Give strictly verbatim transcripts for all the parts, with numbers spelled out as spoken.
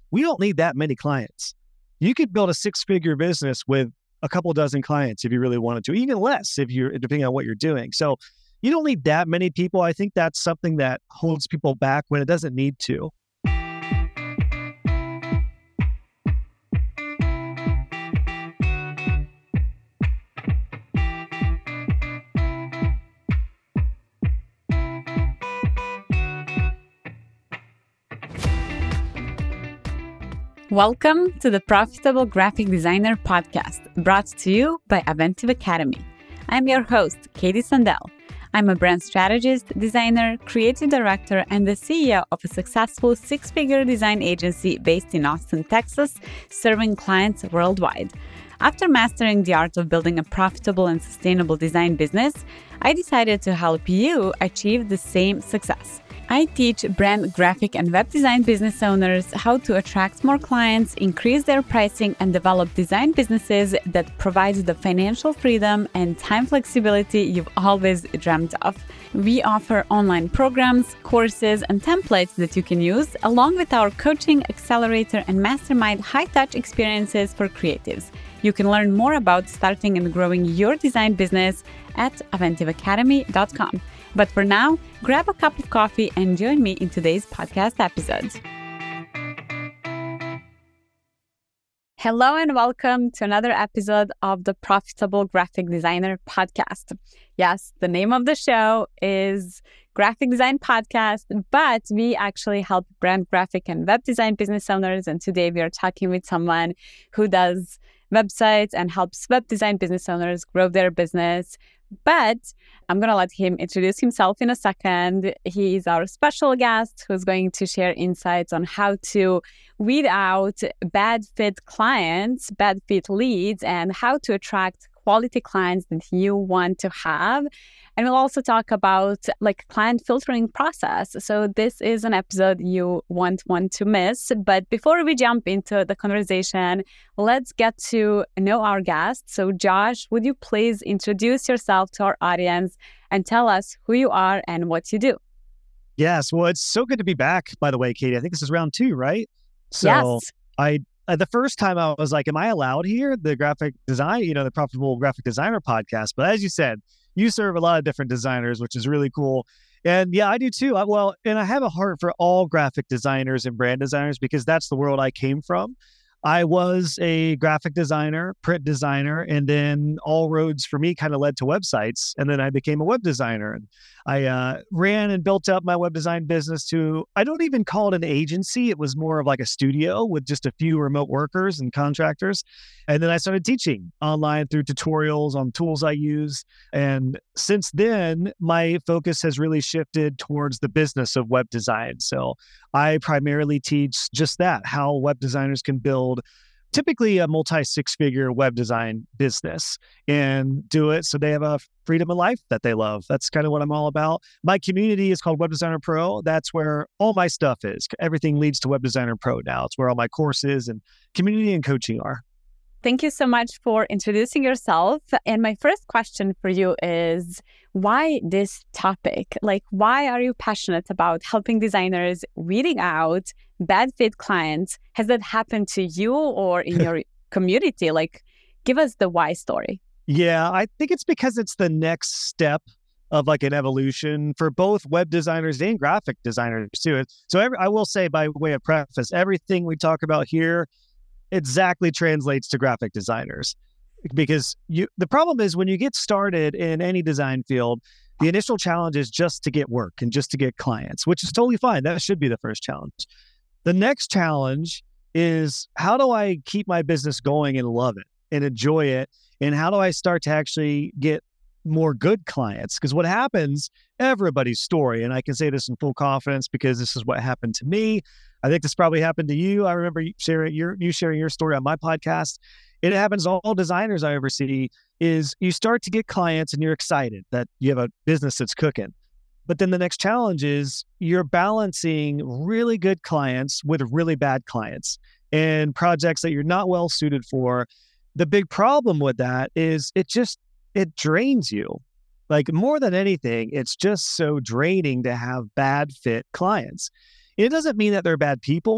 we don't need that many clients. You could build a six-figure business with a couple dozen clients if you really wanted to, even less if you're depending on what you're doing. So you don't need that many people. I think that's something that holds people back when it doesn't need to. Welcome to the Profitable Graphic Designer podcast, brought to you by Aventive Academy. I'm your host, Katie Sandel. I'm a brand strategist, designer, creative director, and the C E O of a successful six-figure design agency based in Austin, Texas, serving clients worldwide. After mastering the art of building a profitable and sustainable design business, I decided to help you achieve the same success. I teach brand, graphic, and web design business owners how to attract more clients, increase their pricing, and develop design businesses that provide the financial freedom and time flexibility you've always dreamt of. We offer online programs, courses, and templates that you can use, along with our coaching, accelerator, and mastermind high-touch experiences for creatives. You can learn more about starting and growing your design business at aventive academy dot com. But for now, grab a cup of coffee and join me in today's podcast episode. Hello and welcome to another episode of the Profitable Graphic Designer podcast. Yes, the name of the show is Graphic Design Podcast, but we actually help brand, graphic, and web design business owners. And today we are talking with someone who does websites and helps web design business owners grow their business. But I'm going to let him introduce himself in a second. He is our special guest who's going to share insights on how to weed out bad fit clients, bad fit leads, and how to attract quality clients that you want to have. And we'll also talk about like client filtering process. So this is an episode you won't want to miss. But before we jump into the conversation, let's get to know our guest. So Josh, would you please introduce yourself to our audience and tell us who you are and what you do? Yes. Well, it's so good to be back, by the way, Katie. I think this is round two, right? So yes. I Uh, the first time I was like, am I allowed here? The graphic design, you know, the Profitable Graphic Designer podcast. But as you said, you serve a lot of different designers, which is really cool. And yeah, I do too. I, well, and I have a heart for all graphic designers and brand designers because that's the world I came from. I was a graphic designer, print designer, and then all roads for me kind of led to websites. And then I became a web designer. And I uh, ran and built up my web design business to, I don't even call it an agency. It was more of like a studio with just a few remote workers and contractors. And then I started teaching online through tutorials on tools I use. And since then, my focus has really shifted towards the business of web design. So I primarily teach just that, how web designers can build typically a multi six-figure web design business and do it so they have a freedom of life that they love. That's kind of what I'm all about. My community is called Web Designer Pro. That's where all my stuff is. Everything leads to Web Designer Pro now. It's where all my courses and community and coaching are. Thank you so much for introducing yourself. And my first question for you is, why this topic? Like, why are you passionate about helping designers weeding out bad fit clients? Has that happened to you or in your community? Like, give us the why story. Yeah, I think it's because it's the next step of like an evolution for both web designers and graphic designers too. So every, I will say by way of preface, everything we talk about here exactly translates to graphic designers. Because you, the problem is when you get started in any design field, the initial challenge is just to get work and just to get clients, which is totally fine. That should be the first challenge. The next challenge is, how do I keep my business going and love it and enjoy it? And how do I start to actually get more good clients? Because what happens, everybody's story, and I can say this in full confidence because this is what happened to me. I think this probably happened to you. I remember you sharing your, you sharing your story on my podcast. It happens to all designers I ever see, is you start to get clients and you're excited that you have a business that's cooking. But then the next challenge is you're balancing really good clients with really bad clients and projects that you're not well suited for. The big problem with that is it just, it drains you. Like more than anything, it's just so draining to have bad fit clients. It doesn't mean that they're bad people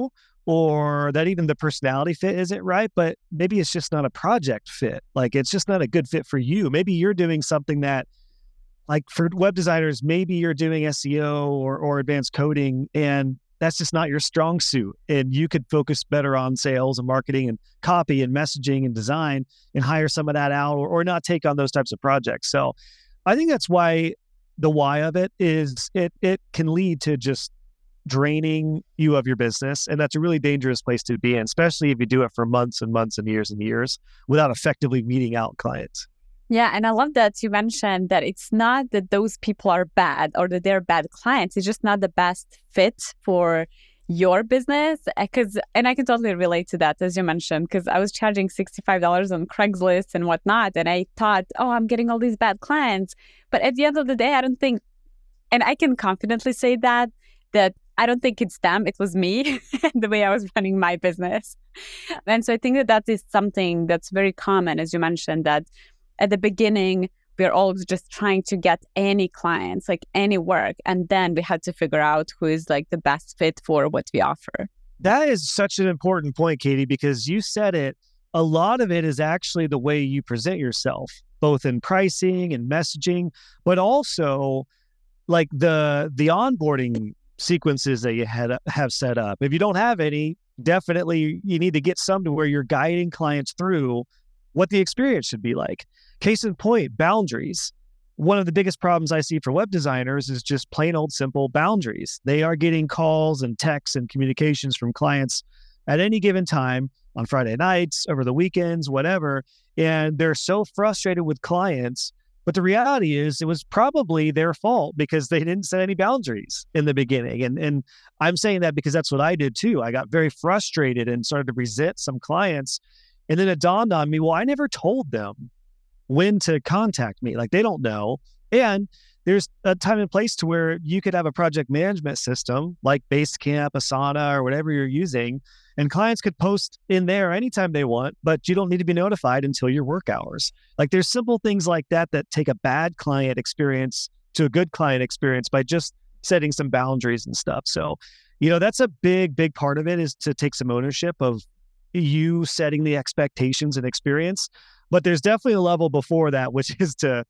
or that even the personality fit isn't right, but maybe it's just not a project fit. Like it's just not a good fit for you. Maybe you're doing something that, like for web designers, maybe you're doing S E O or, or advanced coding, and that's just not your strong suit. And you could focus better on sales and marketing and copy and messaging and design and hire some of that out, or, or not take on those types of projects. So I think that's why the why of it is it it can lead to just draining you of your business. And that's a really dangerous place to be in, especially if you do it for months and months and years and years without effectively weeding out clients. Yeah, and I love that you mentioned that it's not that those people are bad or that they're bad clients. It's just not the best fit for your business. Because, and I can totally relate to that, as you mentioned, because I was charging sixty-five dollars on Craigslist and whatnot. And I thought, oh, I'm getting all these bad clients. But at the end of the day, I don't think, and I can confidently say that, that I don't think it's them. It was me, the way I was running my business. And so I think that that is something that's very common, as you mentioned, that at the beginning, we're always just trying to get any clients, like any work. And then we had to figure out who is like the best fit for what we offer. That is such an important point, Katie, because you said it. A lot of it is actually the way you present yourself, both in pricing and messaging, but also like the the onboarding sequences that you had have set up. If you don't have any, definitely you need to get some to where you're guiding clients through what the experience should be like. Case in point, boundaries. One of the biggest problems I see for web designers is just plain old simple boundaries. They are getting calls and texts and communications from clients at any given time on Friday nights, over the weekends, whatever. And they're so frustrated with clients. But the reality is it was probably their fault because they didn't set any boundaries in the beginning. And, and I'm saying that because that's what I did too. I got very frustrated and started to resent some clients. And then it dawned on me, well, I never told them when to contact me. Like they don't know. And there's a time and place to where you could have a project management system like Basecamp, Asana, or whatever you're using, and clients could post in there anytime they want, but you don't need to be notified until your work hours. Like there's simple things like that that take a bad client experience to a good client experience by just setting some boundaries and stuff. So, you know, that's a big, big part of it, is to take some ownership of you setting the expectations and experience. But there's definitely a level before that, which is to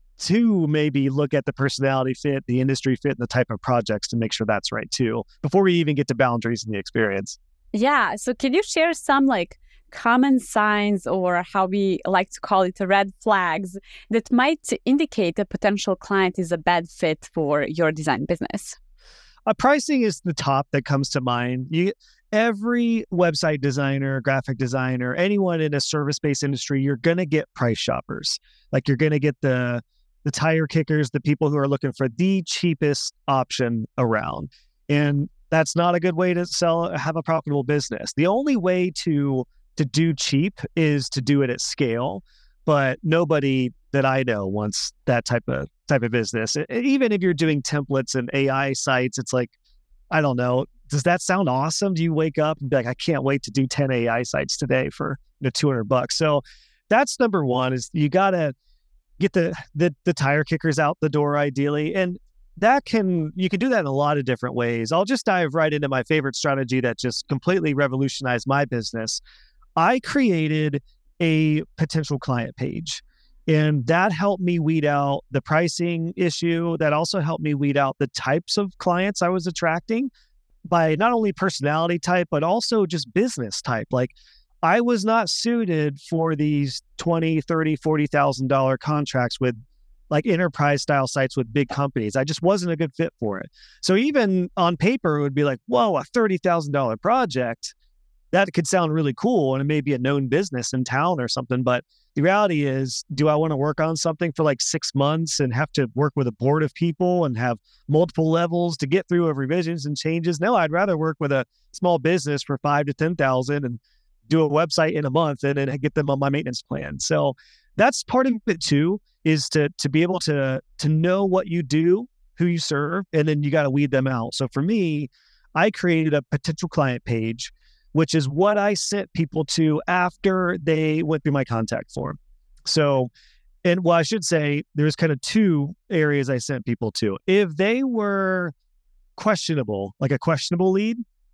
to maybe look at the personality fit, the industry fit, and the type of projects to make sure that's right too, before we even get to boundaries in the experience. Yeah. So can you share some like common signs, or how we like to call it, red flags, that might indicate a potential client is a bad fit for your design business? Uh, pricing is the top that comes to mind. You, every website designer, graphic designer, anyone in a service-based industry, you're going to get price shoppers. Like you're going to get the the tire kickers, the people who are looking for the cheapest option around. And that's not a good way to sell, have a profitable business. The only way to to do cheap is to do it at scale. But nobody that I know wants that type of type of business. Even if you're doing templates and A I sites, it's like, I don't know, does that sound awesome? Do you wake up and be like, I can't wait to do ten A I sites today for, you know, two hundred bucks? So that's number one, is you got to get the, the the tire kickers out the door ideally. And that can, you can do that in a lot of different ways. I'll just dive right into my favorite strategy that just completely revolutionized my business. I created a potential client page, and that helped me weed out the pricing issue. That also helped me weed out the types of clients I was attracting by not only personality type, but also just business type. Like I was not suited for these twenty, thirty, forty thousand dollars contracts with like enterprise style sites with big companies. I just wasn't a good fit for it. So even on paper, it would be like, whoa, a thirty thousand dollars project. That could sound really cool, and it may be a known business in town or something. But the reality is, do I want to work on something for like six months and have to work with a board of people and have multiple levels to get through of revisions and changes? No, I'd rather work with a small business for five to ten thousand and do a website in a month and then get them on my maintenance plan. So that's part of it too, is to to be able to to know what you do, who you serve, and then you got to weed them out. So for me, I created a potential client page, which is what I sent people to after they went through my contact form. So, and well, I should say there's kind of two areas I sent people to. If they were questionable, like a questionable lead,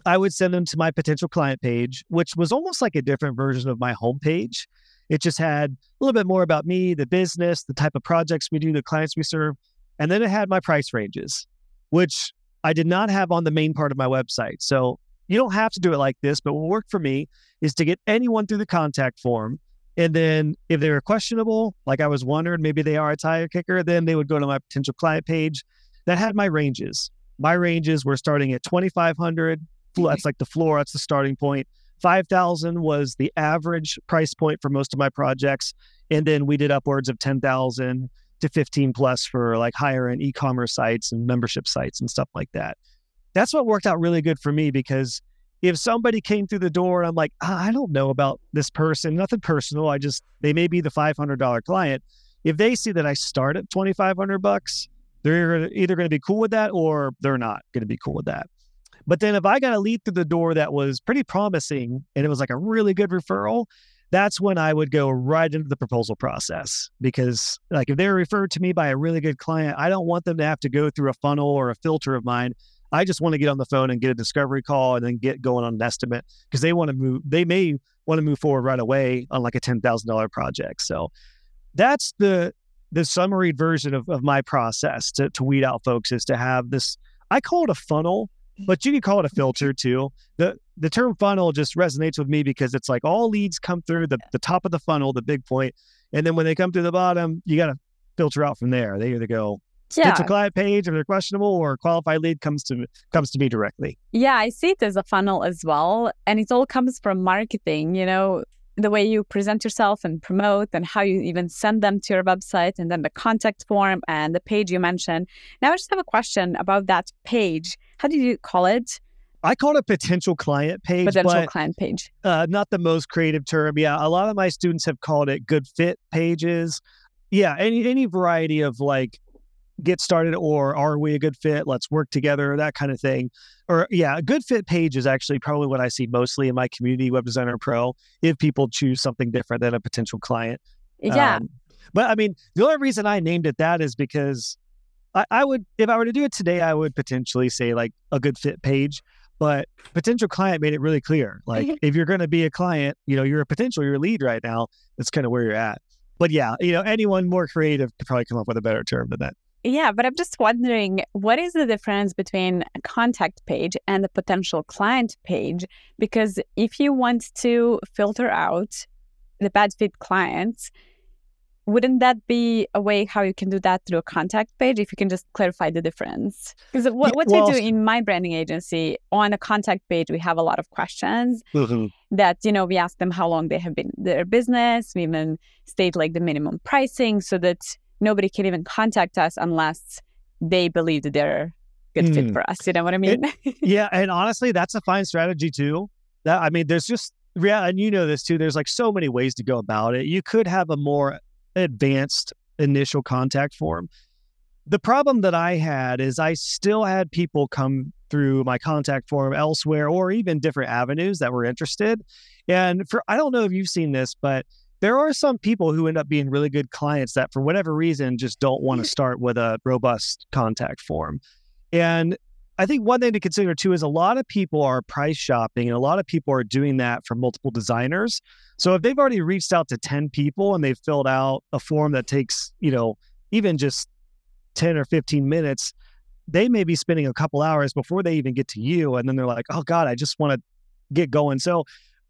I would send them to my potential client page, which was almost like a different version of my homepage. It just had a little bit more about me, the business, the type of projects we do, the clients we serve. And then it had my price ranges, which I did not have on the main part of my website. So you don't have to do it like this, but what worked for me is to get anyone through the contact form. And then if they were questionable, like I was wondering, maybe they are a tire kicker, then they would go to my potential client page that had my ranges. My ranges were starting at twenty-five hundred. That's like the floor. That's the starting point. five thousand was the average price point for most of my projects. And then we did upwards of ten thousand to fifteen plus for like higher end e-commerce sites and membership sites and stuff like that. That's what worked out really good for me, because if somebody came through the door and I'm like, ah, I don't know about this person, nothing personal. I just, they may be the five hundred dollars client. If they see that I start at twenty-five hundred bucks, they're either going to be cool with that or they're not going to be cool with that. But then if I got a lead through the door that was pretty promising and it was like a really good referral, that's when I would go right into the proposal process. Because like if they're referred to me by a really good client, I don't want them to have to go through a funnel or a filter of mine. I just want to get on the phone and get a discovery call and then get going on an estimate, because they want to move, they may want to move forward right away on like a ten thousand dollars project. So that's the the summary version of, of my process to, to weed out folks, is to have this, I call it a funnel, but you can call it a filter too. The the term funnel just resonates with me because it's like all leads come through the, the top of the funnel, the big point. And then when they come to the bottom, you got to filter out from there. They either go yeah. potential client page if they're questionable, or qualified lead comes to comes to me directly. Yeah, I see it as a funnel as well. And it all comes from marketing, you know, the way you present yourself and promote, and how you even send them to your website, and then the contact form and the page you mentioned. Now I just have a question about that page. How do you call it? I call it a potential client page. Potential but, client page. Uh, not the most creative term. Yeah, a lot of my students have called it good fit pages. Yeah, any any variety of like get started, or are we a good fit? Let's work together, that kind of thing. Or yeah, a good fit page is actually probably what I see mostly in my community, Web Designer Pro, if people choose something different than a potential client. Yeah. Um, but I mean, the only reason I named it that is because I, I would, if I were to do it today, I would potentially say like a good fit page. But potential client made it really clear. Like if you're going to be a client, you know, you're a potential, you're a lead right now. That's kind of where you're at. But yeah, you know, anyone more creative could probably come up with a better term than that. Yeah, but I'm just wondering, what is the difference between a contact page and a potential client page? Because if you want to filter out the bad fit clients, wouldn't that be a way how you can do that through a contact page, if you can just clarify the difference? Because what, Yeah, what well, we do in my branding agency, on a contact page, we have a lot of questions mm-hmm. that, you know, we ask them how long they have been their business. We even state like the minimum pricing, so that nobody can even contact us unless they believe that they're a good mm. fit for us. You know what I mean? It, yeah. And honestly, that's a fine strategy too. That I mean, there's just, yeah, and you know this too, there's like so many ways to go about it. You could have a more advanced initial contact form. The problem that I had is I still had people come through my contact form elsewhere, or even different avenues that were interested. And for, I don't know if you've seen this, but there are some people who end up being really good clients that for whatever reason just don't want to start with a robust contact form. And I think one thing to consider too is a lot of people are price shopping, and a lot of people are doing that for multiple designers. So if they've already reached out to ten people and they've filled out a form that takes, you know, even just ten or fifteen minutes, they may be spending a couple hours before they even get to you. And then they're like, oh God, I just want to get going. So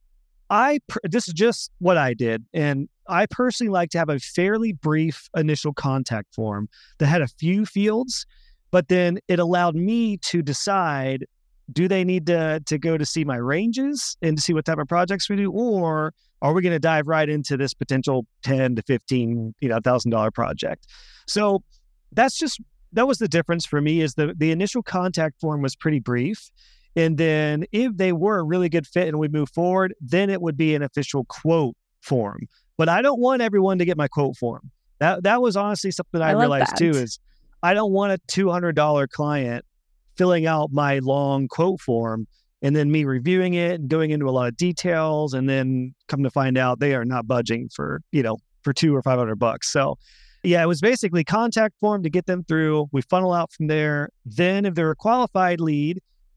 I, this is just what I did. And I personally like to have a fairly brief initial contact form that had a few fields, but then it allowed me to decide, do they need to, to go to see my ranges and to see what type of projects we do? Or are we going to dive right into this potential ten to fifteen, you know, thousand dollar project? So that's just, that was the difference for me, is the, the initial contact form was pretty brief. And then if they were a really good fit and we move forward, then it would be an official quote form. But I don't want everyone to get my quote form. That that was honestly something I, I realized too, is I don't want a two hundred dollars client filling out my long quote form and then me reviewing it and going into a lot of details, and then come to find out they are not budging for, you know, for two or five hundred bucks. So yeah, it was basically contact form to get them through. We funnel out from there. Then if they're a qualified lead,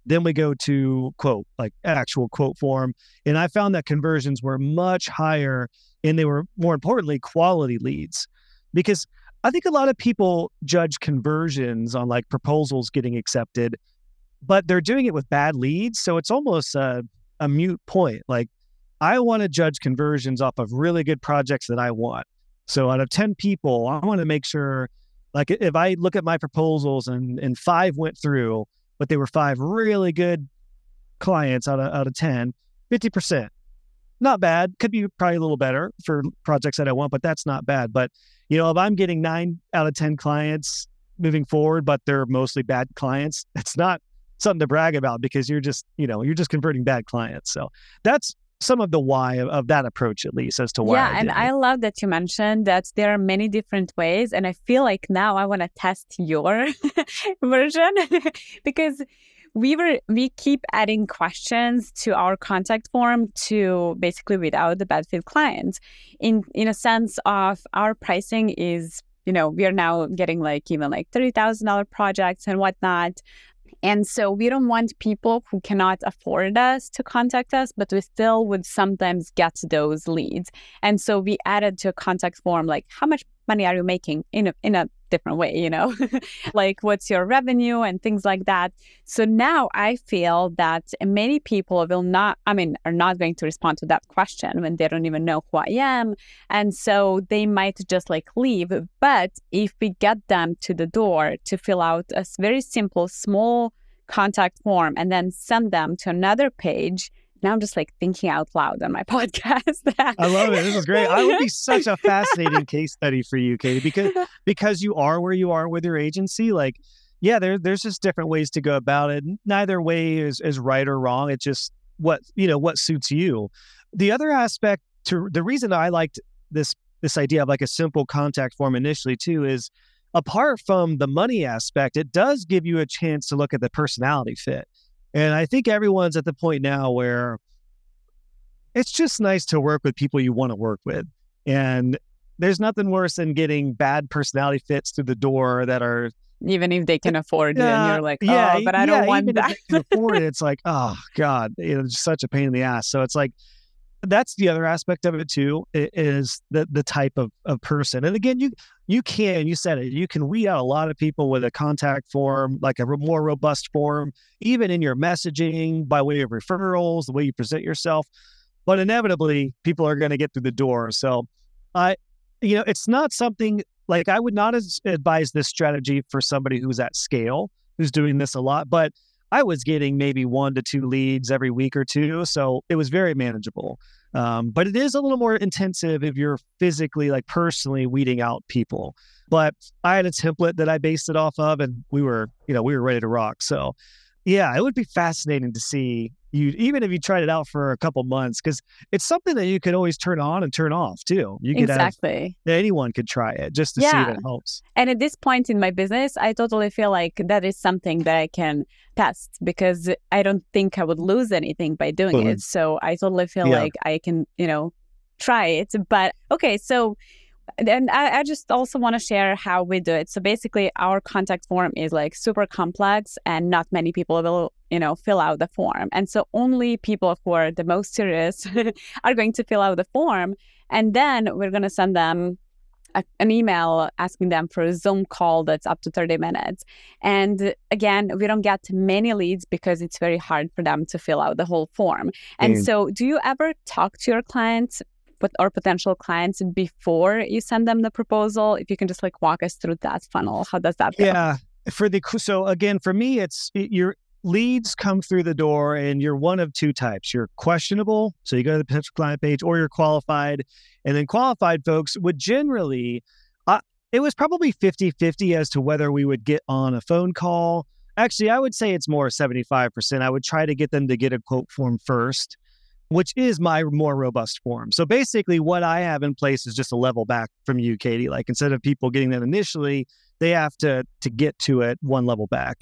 Then we go to quote, like actual quote form. And I found that conversions were much higher and they were, more importantly, quality leads. Because I think a lot of people judge conversions on like proposals getting accepted, but they're doing it with bad leads. So it's almost a, a mute point. Like I want to judge conversions off of really good projects that I want. So out of ten people, I want to make sure, like if I look at my proposals and, and five went through, but they were five really good clients out of, out of ten, fifty percent. Not bad. Could be probably a little better for projects that I want, but that's not bad. But, you know, if I'm getting nine out of ten clients moving forward, but they're mostly bad clients, it's not something to brag about because you're just, you know, you're just converting bad clients. So that's some of the why of, of that approach, at least as to why. Yeah, I and I love that you mentioned that there are many different ways. And I feel like now I want to test your version because we were we keep adding questions to our contact form to basically weed out the bad fit clients. In in a sense of our pricing is, you know, we are now getting like even like thirty thousand dollars projects and whatnot. And so we don't want people who cannot afford us to contact us, but we still would sometimes get those leads. And so we added to a contact form, like, how much money are you making in a, in a different way, you know, like what's your revenue and things like that. So now I feel that many people will not, I mean, are not going to respond to that question when they don't even know who I am. And so they might just like leave. But if we get them to the door to fill out a very simple, small contact form and then send them to another page, now I'm just like thinking out loud on my podcast. I love it. This is great. I would be such a fascinating case study for you, Katie, because because you are where you are with your agency. Like, yeah, there there's just different ways to go about it. Neither way is is right or wrong. It's just what you know what suits you. The other aspect to the reason I liked this this idea of like a simple contact form initially too is, apart from the money aspect, it does give you a chance to look at the personality fit. And I think everyone's at the point now where it's just nice to work with people you want to work with. And there's nothing worse than getting bad personality fits through the door that are... Even if they can afford it, uh, and you're like, oh, yeah, but I yeah, don't want even that. If they can afford it, it's like, oh, God, you know, it's such a pain in the ass. So it's like, that's the other aspect of it too, is the the type of, of person. And again, you you can, you said it, you can weed out a lot of people with a contact form, like a more robust form, even in your messaging by way of referrals, the way you present yourself. But inevitably, people are going to get through the door. So I, you know, it's not something like I would not advise this strategy for somebody who's at scale, who's doing this a lot, but I was getting maybe one to two leads every week or two. So it was very manageable. Um, but it is a little more intensive if you're physically, like personally weeding out people. But I had a template that I based it off of, and we were, you know, we were ready to rock. So yeah, it would be fascinating to see you, even if you tried it out for a couple months, because it's something that you could always turn on and turn off too. You could exactly. have, anyone could try it just to yeah. see if it helps. And at this point in my business, I totally feel like that is something that I can test because I don't think I would lose anything by doing mm-hmm. it. So I totally feel yeah. like I can, you know, try it. But okay, so and I, I just also want to share how we do it. So basically, our contact form is like super complex and not many people will, you know, fill out the form. And so only people who are the most serious are going to fill out the form. And then we're going to send them a, an email asking them for a Zoom call that's up to thirty minutes. And again, we don't get many leads because it's very hard for them to fill out the whole form. And mm. so do you ever talk to your clients or potential clients before you send them the proposal? If you can just like walk us through that funnel, how does that go? Yeah, for the so again for me, it's it, your leads come through the door, and you're one of two types. You're questionable, so you go to the potential client page, or you're qualified. And then qualified folks would generally, uh, it was probably fifty-fifty as to whether we would get on a phone call. Actually, I would say it's more seventy-five percent. I would try to get them to get a quote form first, which is my more robust form. So basically what I have in place is just a level back from you, Katie. Like instead of people getting that initially, they have to to get to it one level back.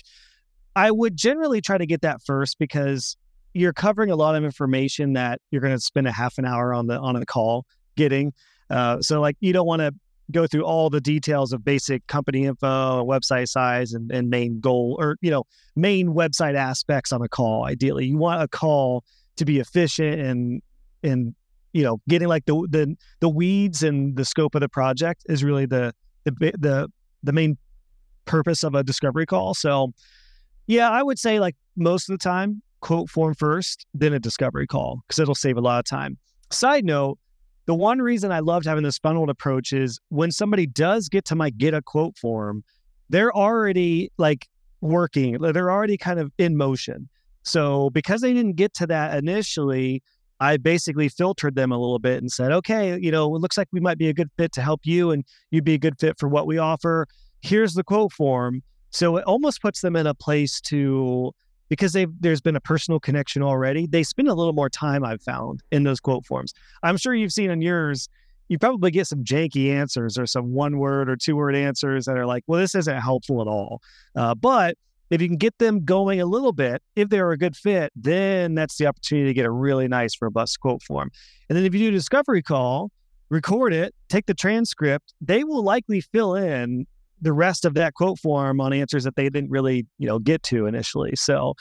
I would generally try to get that first because you're covering a lot of information that you're going to spend a half an hour on the on a call getting. Uh, so like you don't want to go through all the details of basic company info, website size, and, and main goal, or, you know, main website aspects on a call. Ideally, you want a call to be efficient and, and, you know, getting like the, the, the weeds and the scope of the project is really the, the, the, the main purpose of a discovery call. So yeah, I would say like most of the time, quote form first, then a discovery call, because it'll save a lot of time. Side note, the one reason I loved having this funneled approach is when somebody does get to my get a quote form, they're already like working, they're already kind of in motion. So because they didn't get to that initially, I basically filtered them a little bit and said, okay, you know, it looks like we might be a good fit to help you and you'd be a good fit for what we offer. Here's the quote form. So it almost puts them in a place to, because they've, there's been a personal connection already, they spend a little more time, I've found, in those quote forms. I'm sure you've seen on yours, you probably get some janky answers or some one word or two word answers that are like, well, this isn't helpful at all. Uh, but if you can get them going a little bit, if they're a good fit, then that's the opportunity to get a really nice, robust quote form. And then if you do a discovery call, record it, take the transcript, they will likely fill in the rest of that quote form on answers that they didn't really, you know, get to initially. So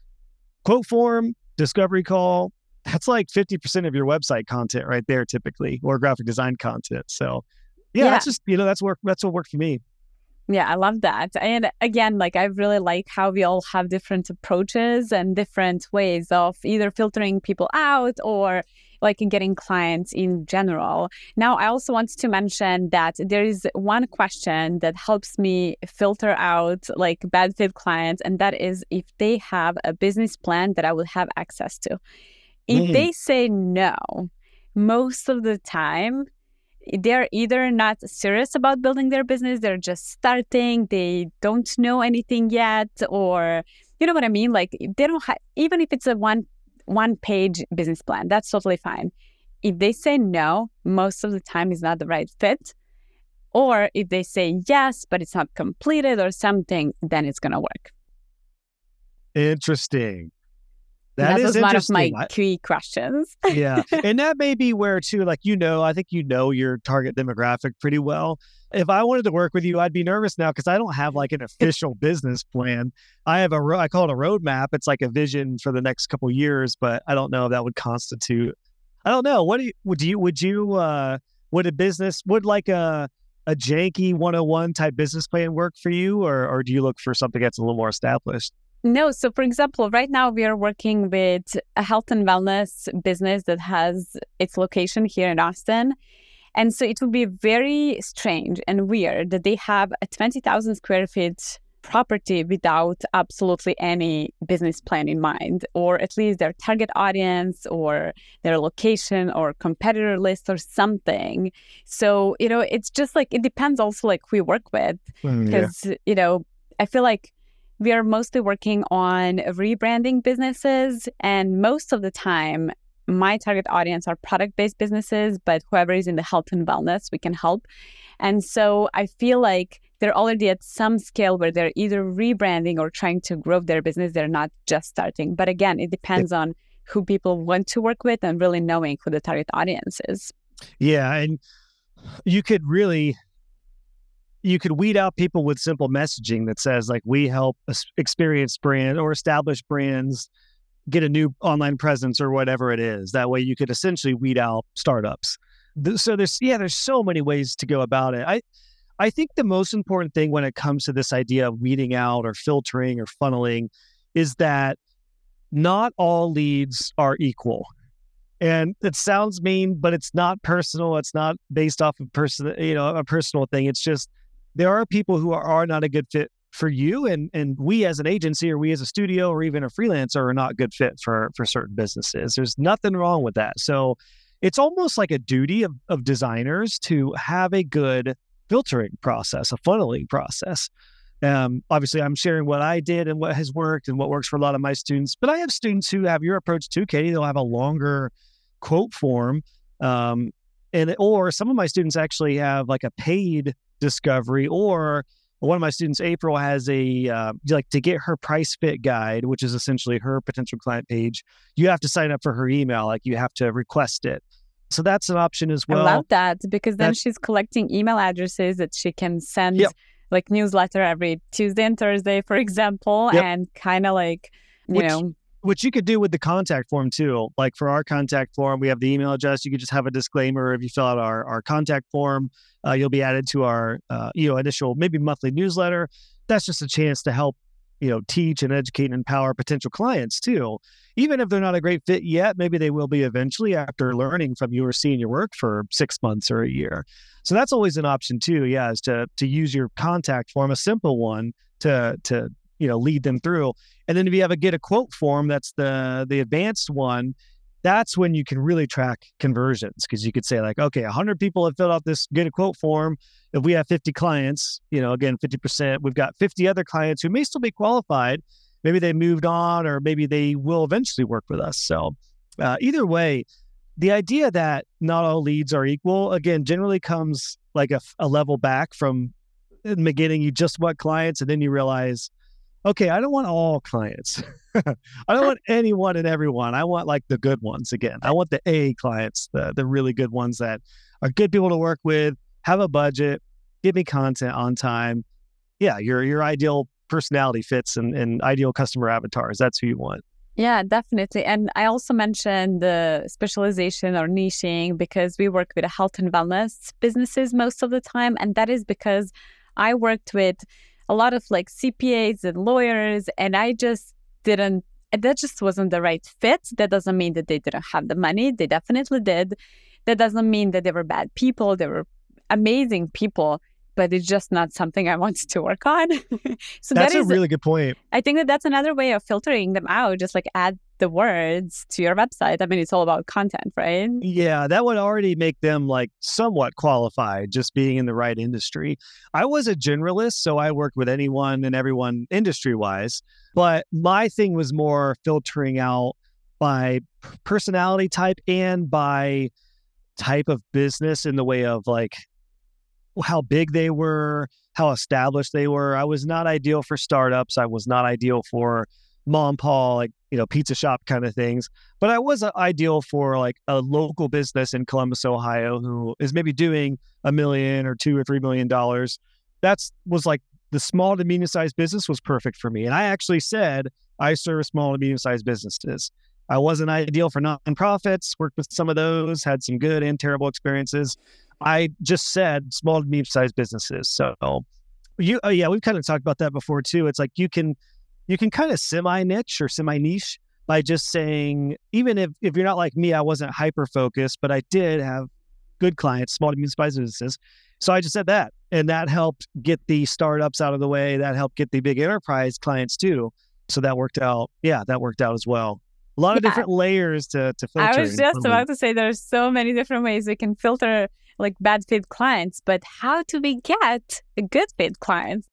quote form, discovery call, that's like fifty percent of your website content right there typically, or graphic design content. So yeah, yeah. that's just, you know, that's work. That's what worked for me. Yeah, I love that. And again, like I really like how we all have different approaches and different ways of either filtering people out or like in getting clients in general. Now, I also want to mention that there is one question that helps me filter out like bad fit clients, and that is if they have a business plan that I will have access to. If mm-hmm. they say no, most of the time, they're either not serious about building their business, they're just starting, they don't know anything yet, or you know what I mean? Like they don't have, even if it's a one one page business plan, that's totally fine. If they say no, most of the time is not the right fit. Or if they say yes, but it's not completed or something, then it's going to work. Interesting. That, that is one of my key questions. Yeah. And that may be where too, like, you know, I think you know your target demographic pretty well. If I wanted to work with you, I'd be nervous now because I don't have like an official business plan. I have a, I call it a roadmap. It's like a vision for the next couple of years, but I don't know if that would constitute, I don't know. What do you, would you, would you, uh, would a business, would like a, a janky one oh one type business plan work for you? Or, or do you look for something that's a little more established? No. So for example, right now we are working with a health and wellness business that has its location here in Austin. And so it would be very strange and weird that they have a twenty thousand square feet property without absolutely any business plan in mind, or at least their target audience or their location or competitor list or something. So, you know, it's just like, it depends also like who we work with. Because, mm, yeah. you know, I feel like we are mostly working on rebranding businesses, and most of the time, my target audience are product-based businesses, but whoever is in the health and wellness, we can help. And so I feel like they're already at some scale where they're either rebranding or trying to grow their business. They're not just starting. But again, it depends on who people want to work with and really knowing who the target audience is. Yeah, and you could really... you could weed out people with simple messaging that says like, we help experienced brand or established brands get a new online presence or whatever it is. That way you could essentially weed out startups. So there's, yeah, there's so many ways to go about it. I, I think the most important thing when it comes to this idea of weeding out or filtering or funneling is that not all leads are equal. And it sounds mean, but it's not personal. It's not based off of person, you know, a personal thing. It's just, there are people who are, are not a good fit for you, and and we as an agency or we as a studio or even a freelancer are not a good fit for for certain businesses. There's nothing wrong with that. So it's almost like a duty of, of designers to have a good filtering process, a funneling process. Um, obviously, I'm sharing what I did and what has worked and what works for a lot of my students. But I have students who have your approach too, Katie. They'll have a longer quote form, um, and or some of my students actually have like a paid discovery, or one of my students, April, has a uh, like to get her price fit guide, which is essentially her potential client page. You have to sign up for her email, like you have to request it. So that's an option as well. I love that because then That's, she's collecting email addresses that she can send yep. like newsletter every Tuesday and Thursday, for example, Yep. and kind of like, you which, know. Which you could do with the contact form too. Like for our contact form, we have the email address. You could just have a disclaimer. If you fill out our, our contact form, uh, you'll be added to our uh, you know initial maybe monthly newsletter. That's just a chance to help you know teach and educate and empower potential clients too. Even if they're not a great fit yet, maybe they will be eventually after learning from you or seeing your work for six months or a year. So that's always an option too. Yeah, is to to use your contact form, a simple one, to to you know lead them through. And then if you have a get a quote form, that's the the advanced one. That's when you can really track conversions, because you could say like, okay, one hundred people have filled out this get a quote form. If we have fifty clients, you know, again, fifty percent, we've got fifty other clients who may still be qualified. Maybe they moved on, or maybe they will eventually work with us. So uh, either way, the idea that not all leads are equal, again, generally comes like a, a level back from in the beginning. You just want clients, and then you realize, okay, I don't want all clients. I don't want anyone and everyone. I want like the good ones again. I want the A clients, the the really good ones that are good people to work with, have a budget, give me content on time. Yeah, your your ideal personality fits and, and ideal customer avatars. That's who you want. Yeah, definitely. And I also mentioned the specialization or niching because we work with health and wellness businesses most of the time. And that is because I worked with a lot of like C P As and lawyers, and I just didn't, that just wasn't the right fit. That doesn't mean that they didn't have the money. They definitely did. That doesn't mean that they were bad people. They were amazing people, but it's just not something I wanted to work on. So that's that a is, really good point. I think that that's another way of filtering them out. Just like add the words to your website. I mean, it's all about content, right? Yeah, that would already make them like somewhat qualified, just being in the right industry. I was a generalist, so I worked with anyone and everyone industry-wise, but my thing was more filtering out by personality type and by type of business, in the way of like how big they were, how established they were. I was not ideal for startups. I was not ideal for mom and pop, like, you know, pizza shop kind of things. But I was uh, ideal for like a local business in Columbus, Ohio, who is maybe doing a million or two or three million dollars. That's was like the small to medium sized business was perfect for me. And I actually said I serve small to medium sized businesses. I wasn't ideal for nonprofits, worked with some of those, had some good and terrible experiences. I just said small to medium sized businesses. So you, oh yeah, we've kind of talked about that before too. It's like you can, you can kind of semi-niche or semi-niche by just saying, even if, if you're not like me, I wasn't hyper-focused, but I did have good clients, small to medium-sized businesses. So I just said that. And that helped get the startups out of the way. That helped get the big enterprise clients too. So that worked out. Yeah, that worked out as well. A lot of yeah. different layers to, to filter. I was just about to say there's so many different ways we can filter like bad fit clients, but how do we get a good fit clients?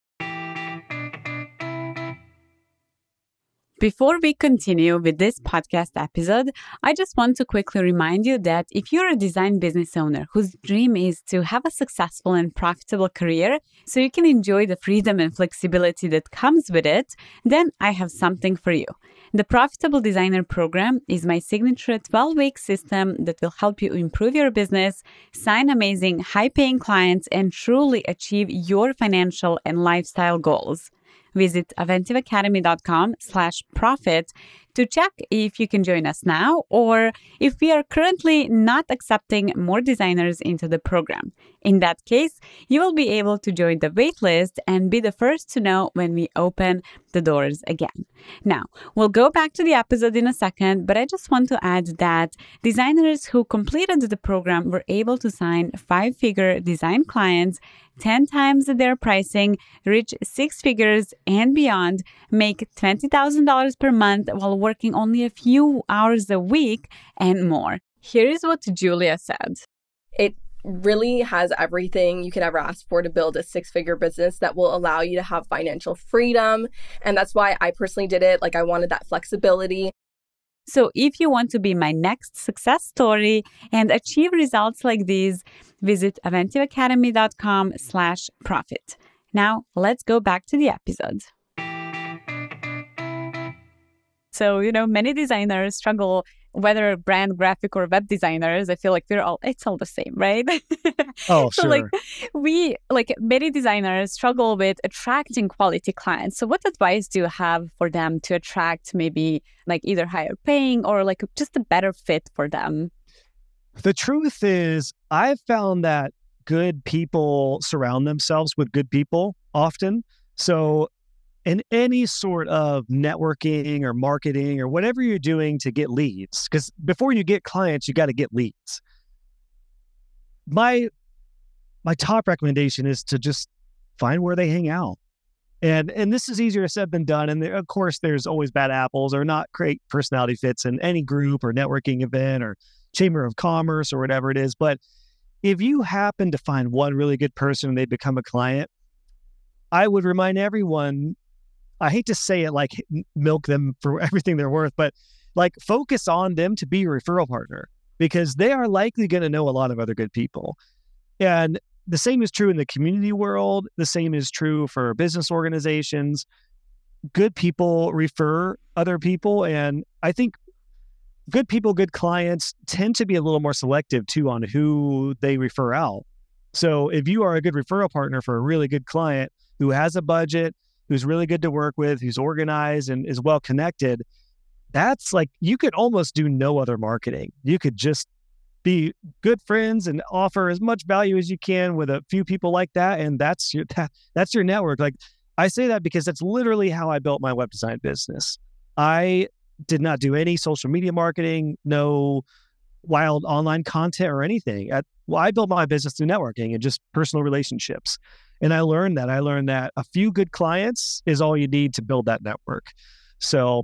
Before we continue with this podcast episode, I just want to quickly remind you that if you're a design business owner whose dream is to have a successful and profitable career so you can enjoy the freedom and flexibility that comes with it, then I have something for you. The Profitable Designer Program is my signature twelve-week system that will help you improve your business, sign amazing, high-paying clients, and truly achieve your financial and lifestyle goals. Visit aventivacademy.com slash profit to check if you can join us now or if we are currently not accepting more designers into the program. In that case, you will be able to join the waitlist and be the first to know when we open the doors again. Now, we'll go back to the episode in a second, but I just want to add that designers who completed the program were able to sign five-figure design clients, ten times their pricing, reach six figures and beyond, make twenty thousand dollars per month while working only a few hours a week, and more. Here is what Julia said. It really has everything you could ever ask for to build a six-figure business that will allow you to have financial freedom. And that's why I personally did it. Like, I wanted that flexibility. So if you want to be my next success story and achieve results like these, visit aventivacademy.com slash profit. Now, let's go back to the episode. So, you know, many designers struggle whether brand, graphic, or web designers, I feel like we're all, it's all the same, right? Oh, so sure. like we, like many designers struggle with attracting quality clients. So what advice do you have for them to attract maybe like either higher paying or like just a better fit for them? The truth is, I've found that good people surround themselves with good people often. So in any sort of networking or marketing or whatever you're doing to get leads, because before you get clients, you got to get leads. My my top recommendation is to just find where they hang out. And and this is easier said than done. And there, of course, there's always bad apples or not great personality fits in any group or networking event or chamber of commerce or whatever it is. But if you happen to find one really good person and they become a client, I would remind everyone, I hate to say it like milk them for everything they're worth, but like focus on them to be your referral partner because they are likely going to know a lot of other good people. And the same is true in the community world. The same is true for business organizations. Good people refer other people. And I think good people, good clients tend to be a little more selective too on who they refer out. So if you are a good referral partner for a really good client who has a budget, who's really good to work with, who's organized and is well connected, that's like, you could almost do no other marketing. You could just be good friends and offer as much value as you can with a few people like that. And that's your, that, that's your network. Like I say that because that's literally how I built my web design business. I did not do any social media marketing, no wild online content or anything. I, well, I built my business through networking and just personal relationships. And I learned that. I learned that a few good clients is all you need to build that network. So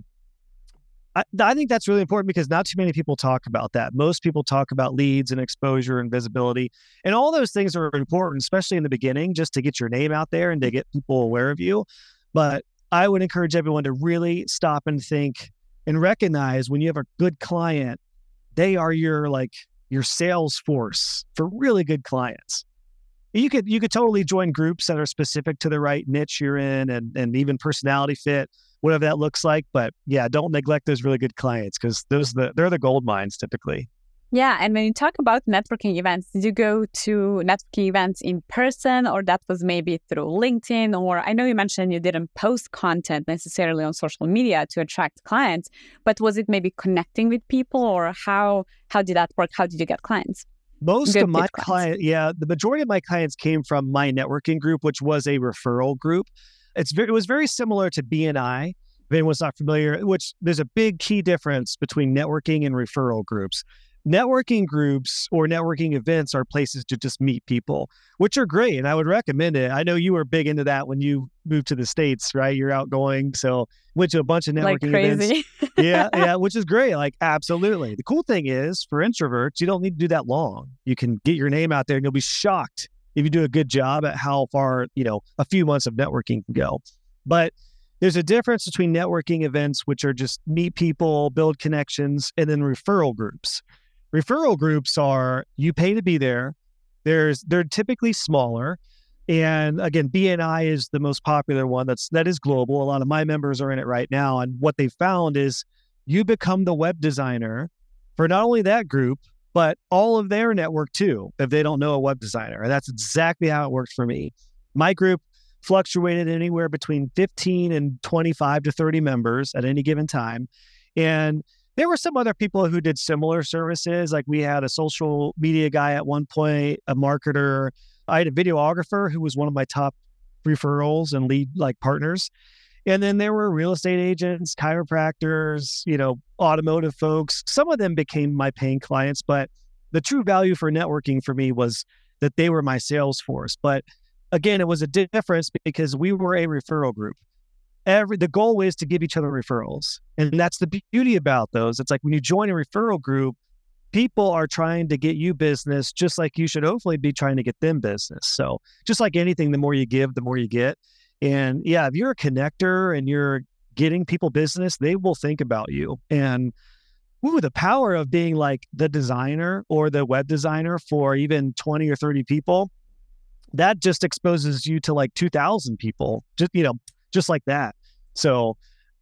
I, I think that's really important because not too many people talk about that. Most people talk about leads and exposure and visibility. And all those things are important, especially in the beginning, just to get your name out there and to get people aware of you. But I would encourage everyone to really stop and think and recognize when you have a good client, they are your like your sales force for really good clients. You could you could totally join groups that are specific to the right niche you're in and, and even personality fit, whatever that looks like. But yeah, don't neglect those really good clients because those the, they're the gold mines typically. Yeah. And when you talk about networking events, did you go to networking events in person or that was maybe through LinkedIn? Or I know you mentioned you didn't post content necessarily on social media to attract clients, but was it maybe connecting with people or how how did that work? How did you get clients? Most Good of my clients. clients, yeah, the majority of my clients came from my networking group, which was a referral group. It's very, it was very similar to B N I. If anyone's not familiar, which there's a big key difference between networking and referral groups. Networking groups or networking events are places to just meet people, which are great. And I would recommend it. I know you were big into that when you moved to the States, right? You're outgoing. So went to a bunch of networking like crazy. events. Yeah, yeah, which is great. Like, absolutely. The cool thing is for introverts, you don't need to do that long. You can get your name out there and you'll be shocked if you do a good job at how far, you know, a few months of networking can go. But there's a difference between networking events, which are just meet people, build connections, and then referral groups. Referral groups are, you pay to be there. There's, they're typically smaller. And again, B N I is the most popular one that's, that is global. A lot of my members are in it right now. And what they found is you become the web designer for not only that group, but all of their network too, if they don't know a web designer. And that's exactly how it worked for me. My group fluctuated anywhere between fifteen and twenty-five to thirty members at any given time. And there were some other people who did similar services. Like we had a social media guy at one point, a marketer. I had a videographer who was one of my top referrals and lead like partners. And then there were real estate agents, chiropractors, you know, automotive folks. Some of them became my paying clients, but the true value for networking for me was that they were my sales force. But again, it was a difference because we were a referral group. Every the goal is to give each other referrals. And that's the beauty about those. It's like when you join a referral group, people are trying to get you business just like you should hopefully be trying to get them business. So just like anything, the more you give, the more you get. And yeah, if you're a connector and you're getting people business, they will think about you. And ooh, the power of being like the designer or the web designer for even twenty or thirty people, that just exposes you to like two thousand people, just, you know, just like that. So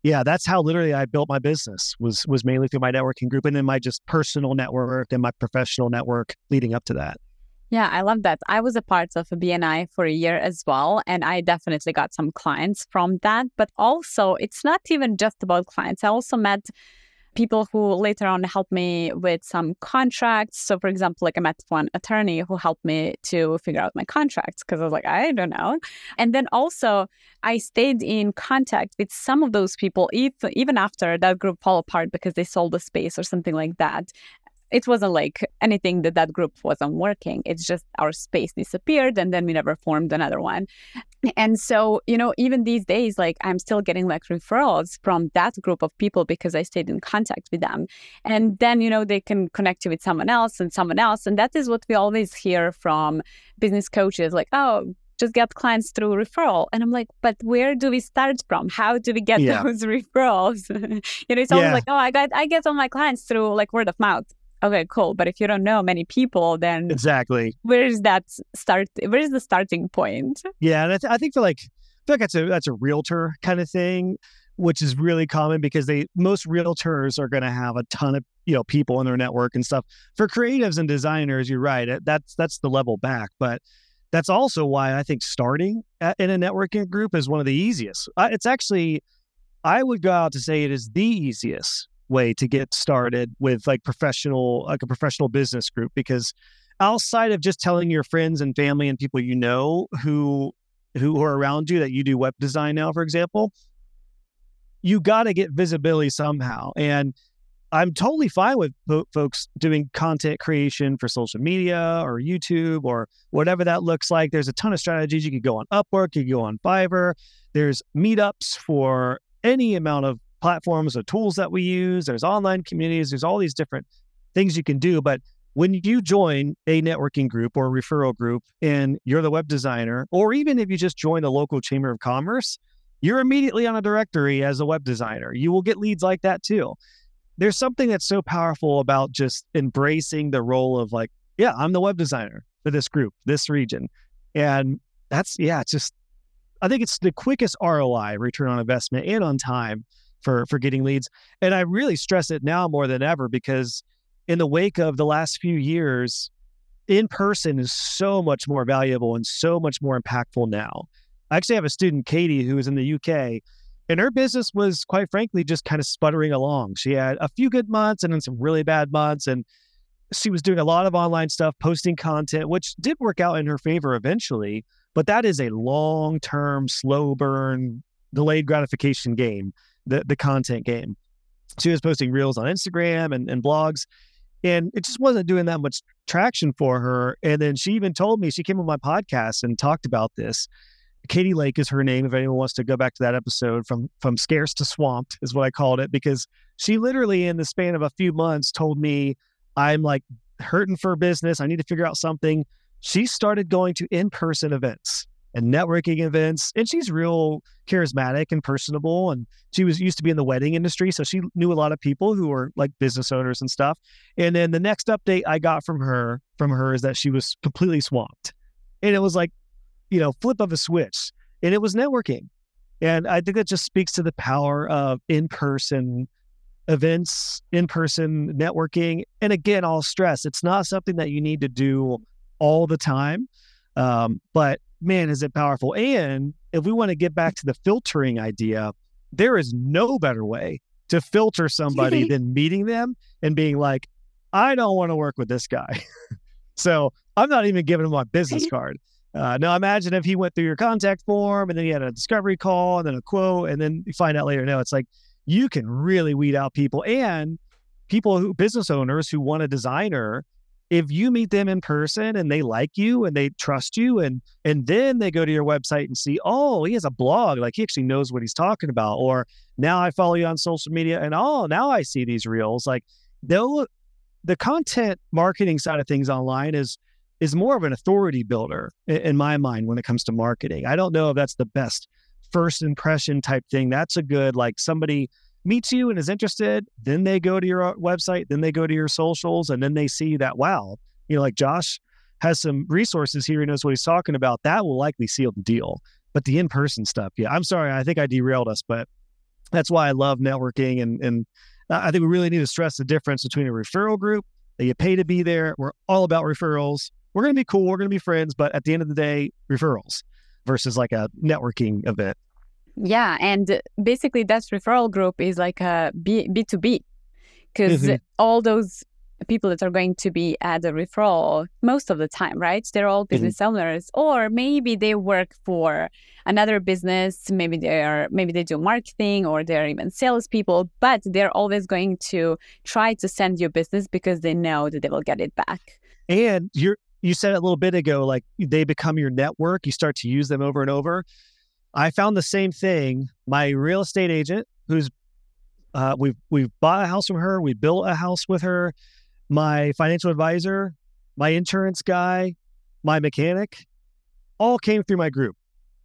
Yeah, that's how literally I built my business was was mainly through my networking group and then my just personal network and my professional network leading up to that. Yeah, I love that. I was a part of a B N I for a year as well, and I definitely got some clients from that. But also, it's not even just about clients. I also met people who later on helped me with some contracts. So, for example, like I met one attorney who helped me to figure out my contracts because I was like, I don't know. And then also, I stayed in contact with some of those people if, even after that group fell apart because they sold the space or something like that. It wasn't like anything that that group wasn't working. It's just our space disappeared and then we never formed another one. And so, you know, even these days, like I'm still getting like referrals from that group of people because I stayed in contact with them. And then, you know, they can connect you with someone else and someone else. And that is what we always hear from business coaches, like, oh, just get clients through referral. And I'm like, but where do we start from? How do we get yeah. those referrals? You know, it's always yeah. like, oh, I got I get all my clients through like word of mouth. Okay, cool. But if you don't know many people, then exactly where is that start? Where is the starting point? Yeah, and I, th- I think for like, I feel like that's a that's a realtor kind of thing, which is really common because they most realtors are going to have a ton of you know people in their network and stuff. For creatives and designers, you're right. That's that's the level back, but that's also why I think starting at, in a networking group is one of the easiest. Uh, it's actually, I would go out to say it is the easiest way to get started with like professional, like a professional business group, because outside of just telling your friends and family and people you know who who are around you that you do web design now, for example, you got to get visibility somehow. And I'm totally fine with po- folks doing content creation for social media or YouTube or whatever that looks like. There's a ton of strategies. You could go on Upwork, you could go on Fiverr. There's meetups for any amount of platforms or tools that we use. There's online communities. There's all these different things you can do. But when you join a networking group or a referral group and you're the web designer, or even if you just join the local chamber of commerce, you're immediately on a directory as a web designer. You will get leads like that too. There's something that's so powerful about just embracing the role of like, yeah, I'm the web designer for this group, this region. And that's, yeah, it's just, I think it's the quickest R O I, return on investment, and on time for, for getting leads. And I really stress it now more than ever because in the wake of the last few years, in-person is so much more valuable and so much more impactful now. I actually have a student, Katie, who is in the U K, and her business was, quite frankly, just kind of sputtering along. She had a few good months and then some really bad months. And she was doing a lot of online stuff, posting content, which did work out in her favor eventually. But that is a long-term, slow burn, delayed gratification game, the, the content game. She was posting reels on Instagram and, and blogs, and it just wasn't doing that much traction for her. And then she even told me, she came on my podcast and talked about this. Katie Lake is her name. If anyone wants to go back to that episode, from from scarce to swamped is what I called it, because she literally in the span of a few months told me, I'm like hurting for business. I need to figure out something. She started going to in-person events and networking events, and she's real charismatic and personable. And she was used to be in the wedding industry, so she knew a lot of people who were like business owners and stuff. And then the next update I got from her from her is that she was completely swamped, and it was like, you know, flip of a switch, and it was networking. And I think that just speaks to the power of in-person events, in-person networking. And again, I'll stress, it's not something that you need to do all the time. Um, but man, is it powerful. And if we want to get back to the filtering idea, there is no better way to filter somebody than meeting them and being like, I don't want to work with this guy. So I'm not even giving him my business card. Uh, now, imagine if he went through your contact form and then he had a discovery call and then a quote, and then you find out later, no, it's like you can really weed out people, and people who, business owners who want a designer. If you meet them in person and they like you and they trust you, and and then they go to your website and see, oh, he has a blog, like he actually knows what he's talking about. Or now I follow you on social media and oh, now I see these reels. Like they'll, the content marketing side of things online is is more of an authority builder in, in my mind when it comes to marketing. I don't know if that's the best first impression type thing. That's a good, like somebody meets you and is interested, then they go to your website, then they go to your socials, and then they see that, wow, you know, like Josh has some resources here, he knows what he's talking about. That will likely seal the deal. But the in-person stuff, yeah, I'm sorry, I think I derailed us, but That's why I love networking. And, and I think we really need to stress the difference between a referral group that you pay to be there. We're all about referrals. We're going to be cool. We're going to be friends. But at the end of the day, referrals versus like a networking event. Yeah. And basically that referral group is like a B, B2B because mm-hmm. all those people that are going to be at the referral most of the time, right? They're all business mm-hmm. owners, or maybe they work for another business. Maybe they are, maybe they do marketing, or they're even salespeople, but they're always going to try to send you business because they know that they will get it back. And you're, you said it a little bit ago, like they become your network. You start to use them over and over. I found the same thing. My real estate agent, who's uh, we've we've bought a house from her, we built a house with her. My financial advisor, my insurance guy, my mechanic, all came through my group.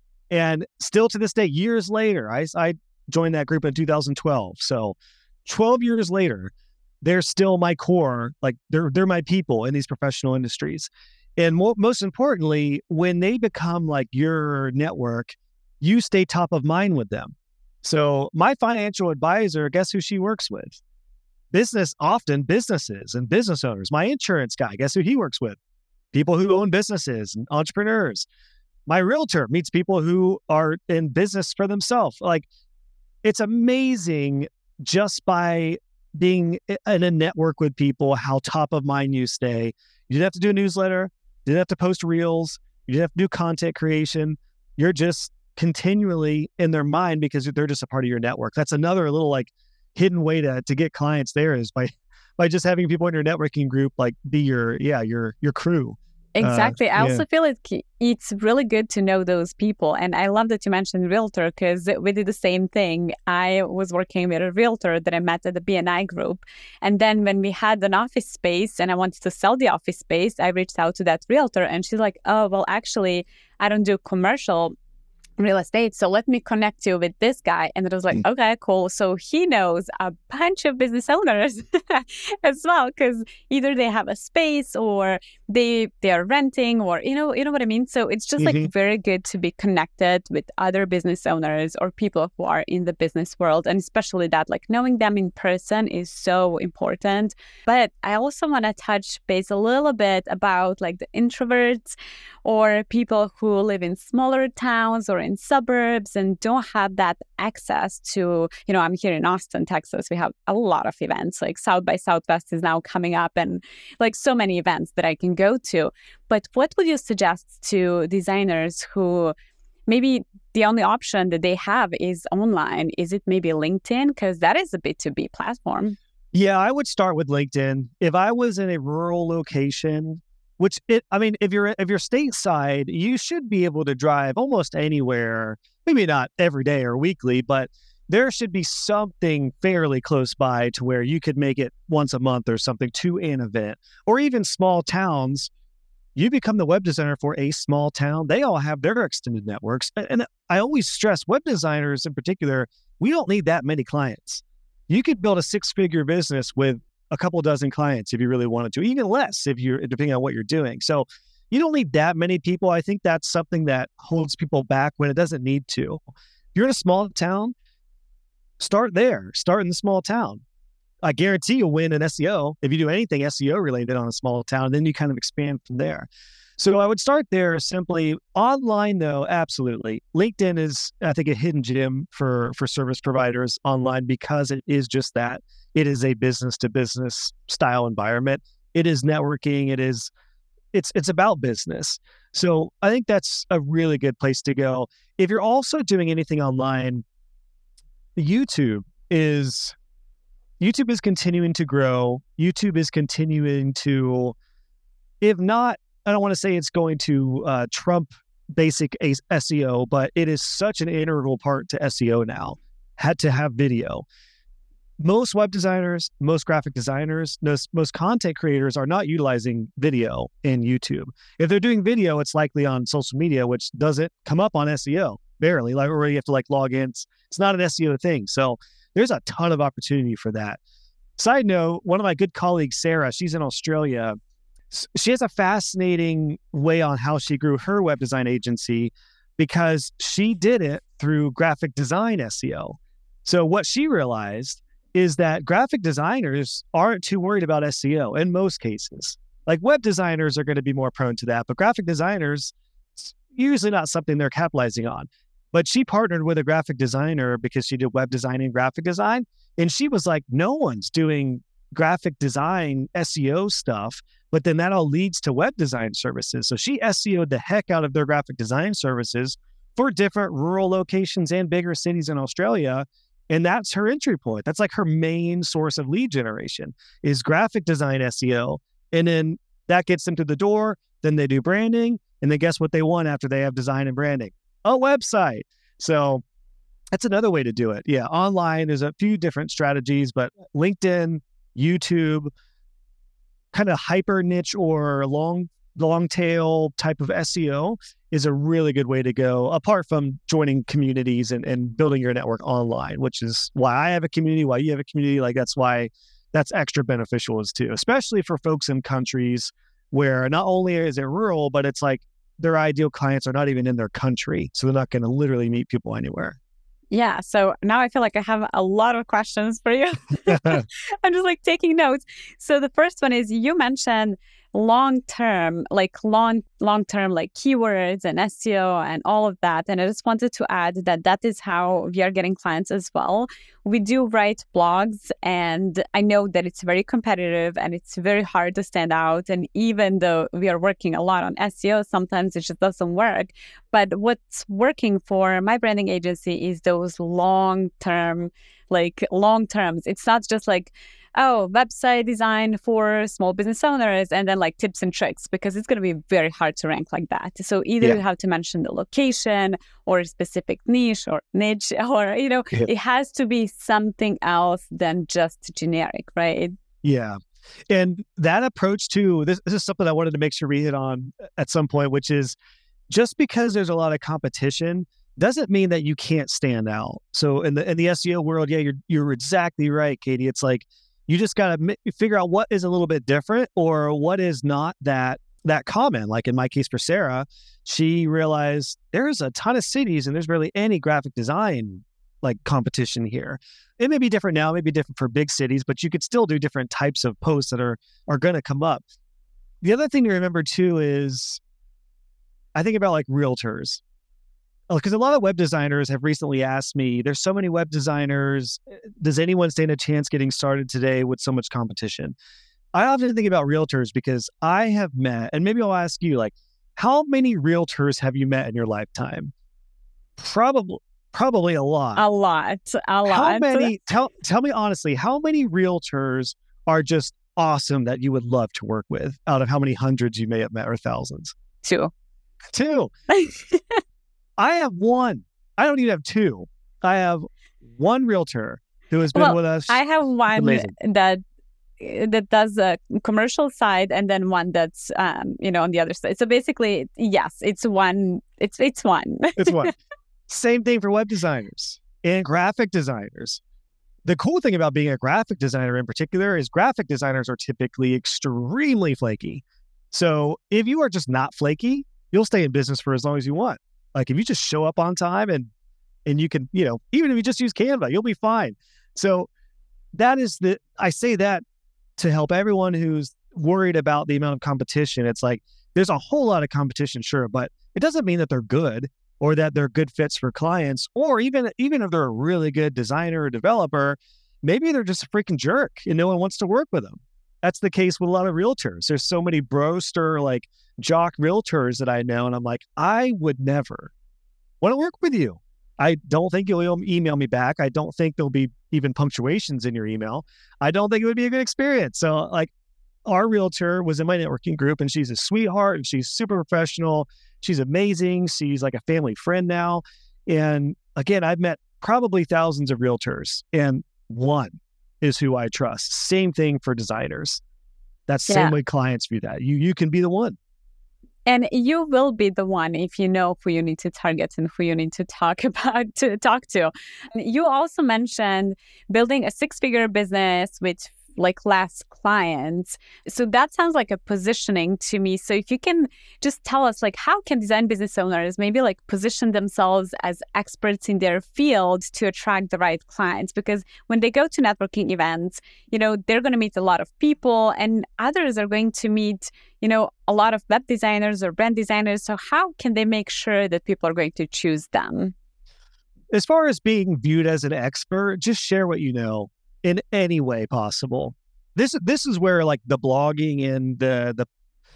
And still to this day, years later, I, I joined that group in two thousand twelve. So twelve years later, they're still my core, like they're they're my people in these professional industries. And mo- most importantly, when they become like your network, you stay top of mind with them. So my financial advisor, guess who she works with? Business, often businesses and business owners. My insurance guy, guess who he works with? People who own businesses and entrepreneurs. My realtor meets people who are in business for themselves. Like, it's amazing just by being in a network with people, how top of mind you stay. You didn't have to do a newsletter. You didn't have to post reels. You didn't have to do content creation. You're just continually in their mind because they're just a part of your network. That's another little like hidden way to to get clients there is by by just having people in your networking group like be your yeah your your crew. Exactly. Uh, I yeah. also feel it it's really good to know those people. And I love that you mentioned realtor because we did the same thing. I was working with a realtor that I met at the B N I group. And then when we had an office space and I wanted to sell the office space, I reached out to that realtor and she's like, oh, well, actually, I don't do commercial real estate, so let me connect you with this guy. And it was like, mm. okay, cool. So he knows a bunch of business owners as well, because either they have a space or they they are renting, or you know, you know what I mean. So it's just mm-hmm. like very good to be connected with other business owners or people who are in the business world, and especially that like knowing them in person is so important. But I also want to touch base a little bit about like the introverts or people who live in smaller towns or in suburbs and don't have that access to, you know, I'm here in Austin, Texas. We have a lot of events, like South by Southwest is now coming up and like so many events that I can go to. But what would you suggest to designers who maybe the only option that they have is online? Is it maybe LinkedIn? Because that is a B two B platform. Yeah, I would start with LinkedIn. If I was in a rural location, which it, I mean, if you're if you're stateside, you should be able to drive almost anywhere. Maybe not every day or weekly, but there should be something fairly close by to where you could make it once a month or something to an event. Or even small towns, you become the web designer for a small town. They all have their extended networks. And I always stress web designers in particular, we don't need that many clients. You could build a six-figure business with a couple dozen clients if you really wanted to, even less if you're depending on what you're doing. So you don't need that many people. I think that's something that holds people back when it doesn't need to. If you're in a small town, start there. Start in the small town. I guarantee you'll win in S E O if you do anything S E O related on a small town, and then you kind of expand from there. So I would start there simply. Online though, absolutely. LinkedIn is, I think, a hidden gem for, for service providers online because it is just that. It is a business to business style environment. It is networking. It is, it's, it's about business. So I think that's a really good place to go. If you're also doing anything online, YouTube is, YouTube is continuing to grow. YouTube is continuing to, if not, I don't want to say it's going to uh, trump basic S E O, but it is such an integral part to S E O now, had to have video. Most web designers, most graphic designers, most, most content creators are not utilizing video in YouTube. If they're doing video, it's likely on social media, which doesn't come up on S E O, barely, like, or you have to like log in. It's, it's not an S E O thing. So there's a ton of opportunity for that. Side note, one of my good colleagues, Sarah, she's in Australia. She has a fascinating way on how she grew her web design agency because she did it through graphic design S E O. So what she realized is that graphic designers aren't too worried about S E O in most cases. Like web designers are going to be more prone to that, but graphic designers, it's usually not something they're capitalizing on. But she partnered with a graphic designer because she did web design and graphic design. And she was like, no one's doing graphic design S E O stuff, but then that all leads to web design services. So she S E O'd the heck out of their graphic design services for different rural locations and bigger cities in Australia. And that's her entry point. That's like her main source of lead generation is graphic design S E O. And then that gets them to the door. Then they do branding. And then guess what they want after they have design and branding? A website. So that's another way to do it. Yeah, online, there's a few different strategies, but LinkedIn, YouTube, kind of hyper niche or long long tail type of S E O is a really good way to go, apart from joining communities and, and building your network online, which is why I have a community, why you have a community. Like that's why that's extra beneficial as too, especially for folks in countries where not only is it rural, but it's like their ideal clients are not even in their country. So they're not going to literally meet people anywhere. Yeah. So now I feel like I have a lot of questions for you. I'm just like taking notes. So the first one is you mentioned long-term, like long, long-term, like keywords and S E O and all of that. And I just wanted to add that that is how we are getting clients as well. We do write blogs, and I know that it's very competitive and it's very hard to stand out. And even though we are working a lot on S E O, sometimes it just doesn't work. But what's working for my branding agency is those long-term, like long terms. It's not just like, oh, website design for small business owners and then like tips and tricks, because it's going to be very hard to rank like that. So either yeah. you have to mention the location or a specific niche or niche, or, you know, yeah. it has to be something else than just generic, right? Yeah. And that approach too, this, this is something I wanted to make sure we hit on at some point, which is just because there's a lot of competition doesn't mean that you can't stand out. So in the in the S E O world, yeah, you're you're exactly right, Katie. It's like you just got to m- figure out what is a little bit different or what is not that that common. Like in my case for Sarah, she realized there's a ton of cities and there's barely any graphic design like competition here. It may be different now, it may be different for big cities, but you could still do different types of posts that are are going to come up. The other thing to remember too is I think about like realtors. Because a lot of web designers have recently asked me, there's so many web designers, does anyone stand a chance getting started today with so much competition? I often think about realtors because I have met, and maybe I'll ask you, like, how many realtors have you met in your lifetime? Probably, probably a lot. A lot, a lot. How many, tell, tell me honestly, how many realtors are just awesome that you would love to work with out of how many hundreds you may have met or thousands? Two. Two. I have one. I don't even have two. I have one realtor who has been well, with us. I have one Amazing. that that does a commercial side, and then one that's um, you know, on the other side. So basically, yes, it's one. It's it's one. It's one. Same thing for web designers and graphic designers. The cool thing about being a graphic designer in particular is graphic designers are typically extremely flaky. So if you are just not flaky, you'll stay in business for as long as you want. Like if you just show up on time and and you can, you know, even if you just use Canva, you'll be fine. So that is the, I say that to help everyone who's worried about the amount of competition. It's like, there's a whole lot of competition, sure, but it doesn't mean that they're good or that they're good fits for clients, or even, even if they're a really good designer or developer, maybe they're just a freaking jerk and no one wants to work with them. That's the case with a lot of realtors. There's so many broster, like jock realtors that I know. And I'm like, I would never want to work with you. I don't think you'll email me back. I don't think there'll be even punctuations in your email. I don't think it would be a good experience. So like our realtor was in my networking group and she's a sweetheart and she's super professional. She's amazing. She's like a family friend now. And again, I've met probably thousands of realtors and one is who I trust. Same thing for designers. That's the yeah. same way clients view that. You you can be the one. And you will be the one if you know who you need to target and who you need to talk about, to talk to. You also mentioned building a six-figure business with like less clients. So that sounds like a positioning to me. So if you can just tell us, like, how can design business owners maybe like position themselves as experts in their field to attract the right clients? Because when they go to networking events, you know, they're going to meet a lot of people, and others are going to meet, you know, a lot of web designers or brand designers. So how can they make sure that people are going to choose them? As far as being viewed as an expert, just share what you know in any way possible. This this is where like the blogging and the the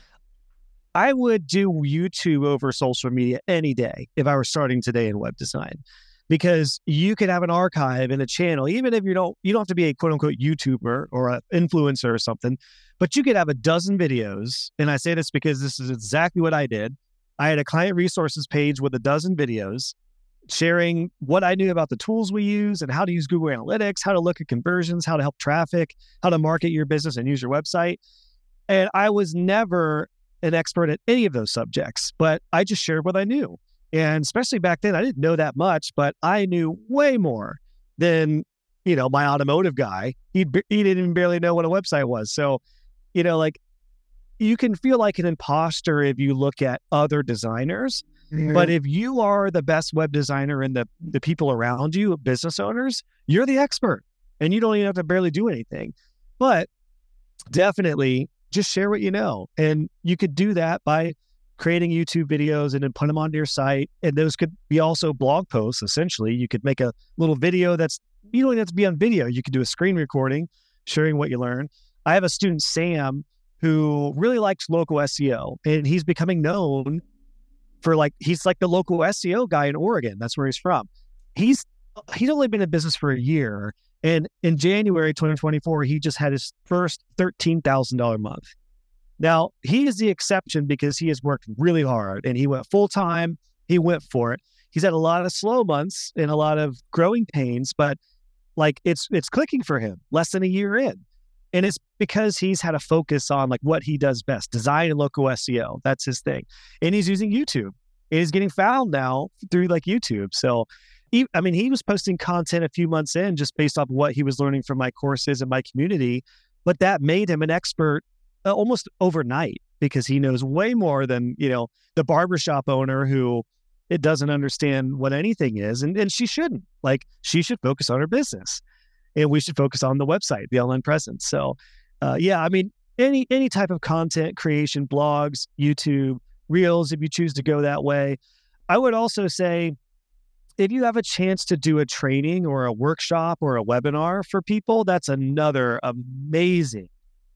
I would do YouTube over social media any day if I were starting today in web design, because you could have an archive and a channel, even if you don't you don't have to be a quote unquote YouTuber or an influencer or something, but you could have a dozen videos. And I say this because this is exactly what I did. I had a client resources page with a dozen videos sharing what I knew about the tools we use and how to use Google Analytics, how to look at conversions, how to help traffic, how to market your business and use your website. And I was never an expert at any of those subjects, but I just shared what I knew. And especially back then, I didn't know that much, but I knew way more than, you know, my automotive guy. He he didn't even barely know what a website was. So, you know, like, you can feel like an imposter if you look at other designers. Mm-hmm. But if you are the best web designer and the, the people around you, business owners, you're the expert and you don't even have to barely do anything. But definitely just share what you know. And you could do that by creating YouTube videos and then put them onto your site. And those could be also blog posts, essentially. You could make a little video that's, you don't even have to be on video. You could do a screen recording, sharing what you learn. I have a student, Sam, who really likes local S E O, and he's becoming known for like, he's like the local S E O guy in Oregon. That's where he's from. He's, he's only been in business for a year. And in January twenty twenty-four, he just had his first thirteen thousand dollars month. Now, he is the exception because he has worked really hard and he went full time. He went for it. He's had a lot of slow months and a lot of growing pains, but like it's, it's clicking for him less than a year in. And it's because he's had a focus on like what he does best, design and local S E O. That's his thing. And he's using YouTube. And he's getting found now through like YouTube. So, he, I mean, he was posting content a few months in just based off what he was learning from my courses and my community. But that made him an expert uh, almost overnight because he knows way more than, you know, the barbershop owner who it doesn't understand what anything is. And, and she shouldn't. Like, she should focus on her business. And we should focus on the website, the online presence. So, uh, yeah, I mean, any any type of content creation, blogs, YouTube, Reels, if you choose to go that way. I would also say, if you have a chance to do a training or a workshop or a webinar for people, that's another amazing,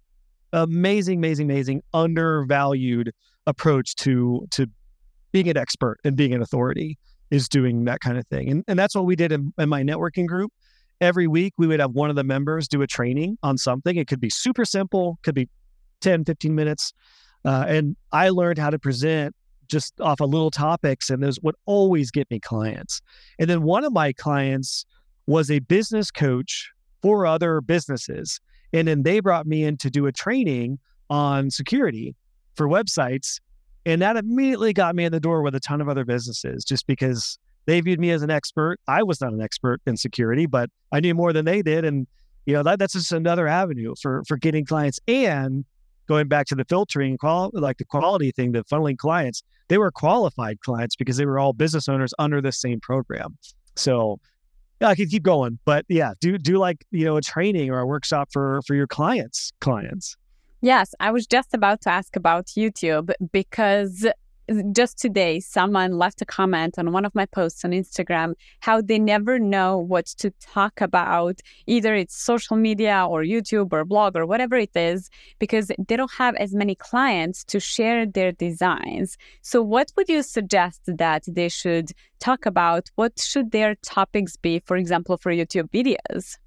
amazing, amazing, amazing, undervalued approach to to being an expert and being an authority, is doing that kind of thing. And, and that's what we did in, in my networking group. Every week, we would have one of the members do a training on something. It could be super simple, could be ten, fifteen minutes. Uh, and I learned how to present just off of little topics, and those would always get me clients. And then one of my clients was a business coach for other businesses. And then they brought me in to do a training on security for websites. And that immediately got me in the door with a ton of other businesses just because they viewed me as an expert. I was not an expert in security, but I knew more than they did. And, you know, that, that's just another avenue for, for getting clients. And going back to the filtering, qual- like the quality thing, the funneling clients, they were qualified clients because they were all business owners under the same program. So yeah, I could keep going, but yeah, do, do like, you know, a training or a workshop for, for your clients, clients. Yes. I was just about to ask about YouTube because just today, someone left a comment on one of my posts on Instagram, how they never know what to talk about, either it's social media or YouTube or blog or whatever it is, because they don't have as many clients to share their designs. So what would you suggest that they should talk about? What should their topics be, for example, for YouTube videos?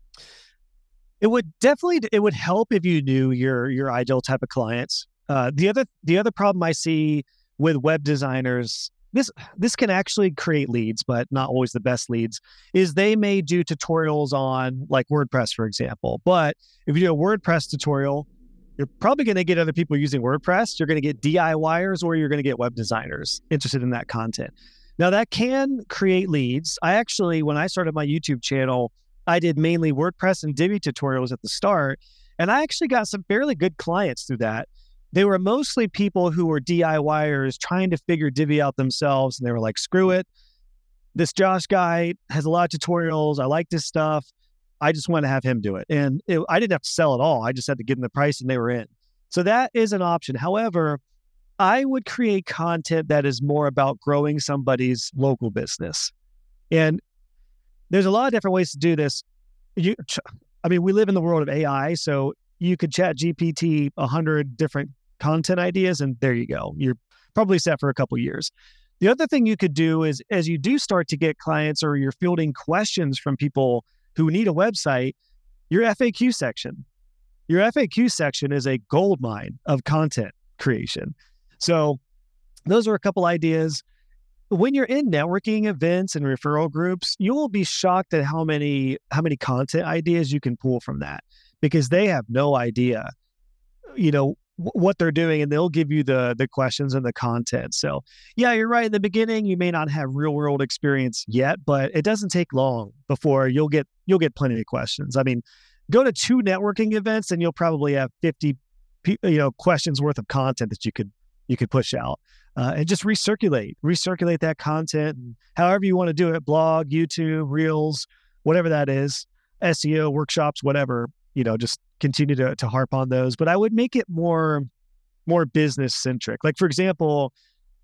It would definitely, it would help if you knew your your ideal type of clients. Uh, the other the other problem I see with web designers, this this can actually create leads, but not always the best leads, is they may do tutorials on like WordPress, for example. But if you do a WordPress tutorial, you're probably going to get other people using WordPress. You're going to get DIYers or you're going to get web designers interested in that content. Now that can create leads. I actually, when I started my YouTube channel, I did mainly WordPress and Divi tutorials at the start. And I actually got some fairly good clients through that. They were mostly people who were DIYers trying to figure Divi out themselves. And they were like, screw it. This Josh guy has a lot of tutorials. I like this stuff. I just want to have him do it. And it, I didn't have to sell at all. I just had to give them the price and they were in. So that is an option. However, I would create content that is more about growing somebody's local business. And there's a lot of different ways to do this. You, I mean, we live in the world of A I, so you could chat G P T a hundred different content ideas, and there you go. You're probably set for a couple years. The other thing you could do is, as you do start to get clients or you're fielding questions from people who need a website, your F A Q section. Your F A Q section is a gold mine of content creation. So those are a couple ideas. When you're in networking events and referral groups, you will be shocked at how many how many content ideas you can pull from that, because they have no idea, you know, what they're doing, and they'll give you the the questions and the content. So yeah, you're right. In the beginning, you may not have real world experience yet, but it doesn't take long before you'll get you'll get plenty of questions. I mean, go to two networking events and you'll probably have fifty you know questions worth of content that you could you could push out, uh, and just recirculate recirculate that content, and however you want to do it, blog, YouTube, Reels, whatever that is, S E O workshops, whatever. You know, just continue to, to harp on those. But I would make it more, more business centric. Like, for example,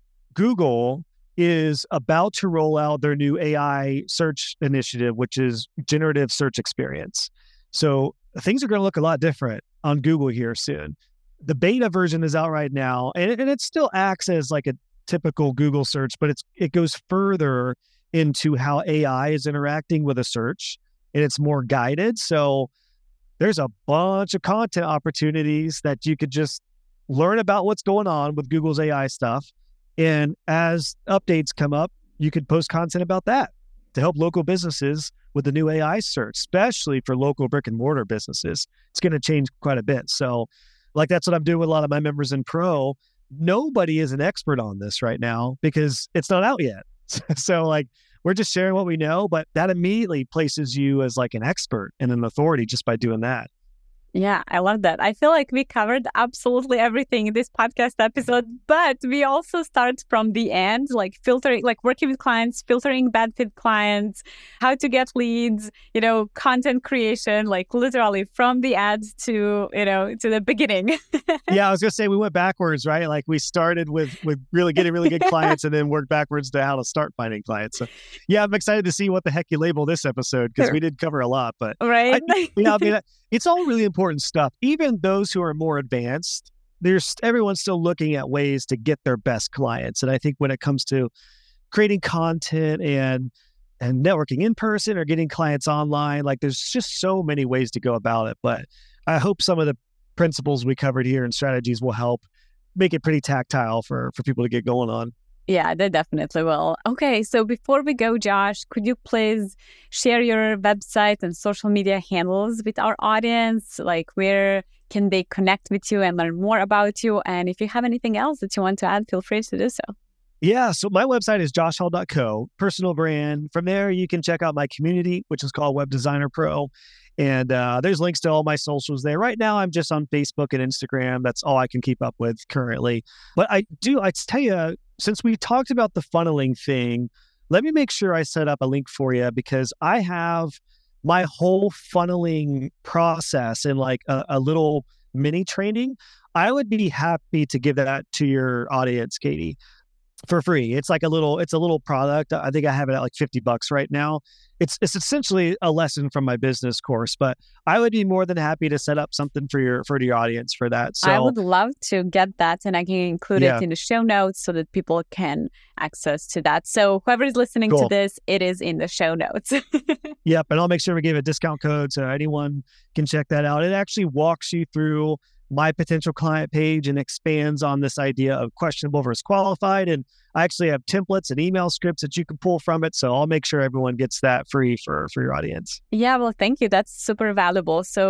Google is about to roll out their new A I search initiative, which is generative search experience. So things are going to look a lot different on Google here soon. The beta version is out right now, and it, and it still acts as like a typical Google search, but it's it goes further into how A I is interacting with a search, and it's more guided. So there's a bunch of content opportunities that you could just learn about what's going on with Google's A I stuff. And as updates come up, you could post content about that to help local businesses with the new A I search, especially for local brick and mortar businesses. It's going to change quite a bit. So like, that's what I'm doing with a lot of my members in Pro. Nobody is an expert on this right now because it's not out yet. So like, we're just sharing what we know, but that immediately places you as like an expert and an authority just by doing that. Yeah, I love that. I feel like we covered absolutely everything in this podcast episode, but we also start from the end, like filtering, like working with clients, filtering bad fit clients, how to get leads, you know, content creation, like literally from the ads to, you know, to the beginning. Yeah, I was going to say we went backwards, right? Like we started with, with really getting really good clients and then worked backwards to how to start finding clients. So yeah, I'm excited to see what the heck you label this episode, because sure. we did cover a lot, but right. I, you know, I mean, it's all really important stuff. Even those who are more advanced, there's everyone's still looking at ways to get their best clients. And I think when it comes to creating content and and networking in person or getting clients online, like there's just so many ways to go about it. But I hope some of the principles we covered here and strategies will help make it pretty tactile for for people to get going on. Yeah, they definitely will. Okay, so before we go, Josh, could you please share your website and social media handles with our audience? Like, where can they connect with you and learn more about you? And if you have anything else that you want to add, feel free to do so. Yeah, so my website is josh hall dot co, personal brand. From there, you can check out my community, which is called Web Designer Pro. And uh, there's links to all my socials there. Right now, I'm just on Facebook and Instagram. That's all I can keep up with currently. But I do, I tell you, since we talked about the funneling thing, let me make sure I set up a link for you, because I have my whole funneling process in like a, a little mini training. I would be happy to give that to your audience, Katie, for free. It's like a little, it's a little product. I think I have it at like fifty bucks right now. It's it's essentially a lesson from my business course, but I would be more than happy to set up something for your for your audience for that. So I would love to get that, and I can include yeah. it in the show notes so that people can access to that. So whoever is listening cool. to this, it is in the show notes. Yep, and I'll make sure we give a discount code so anyone can check that out. It actually walks you through my potential client page and expands on this idea of questionable versus qualified. And I actually have templates and email scripts that you can pull from it. So I'll make sure everyone gets that free for, for your audience. Yeah, well, thank you. That's super valuable. So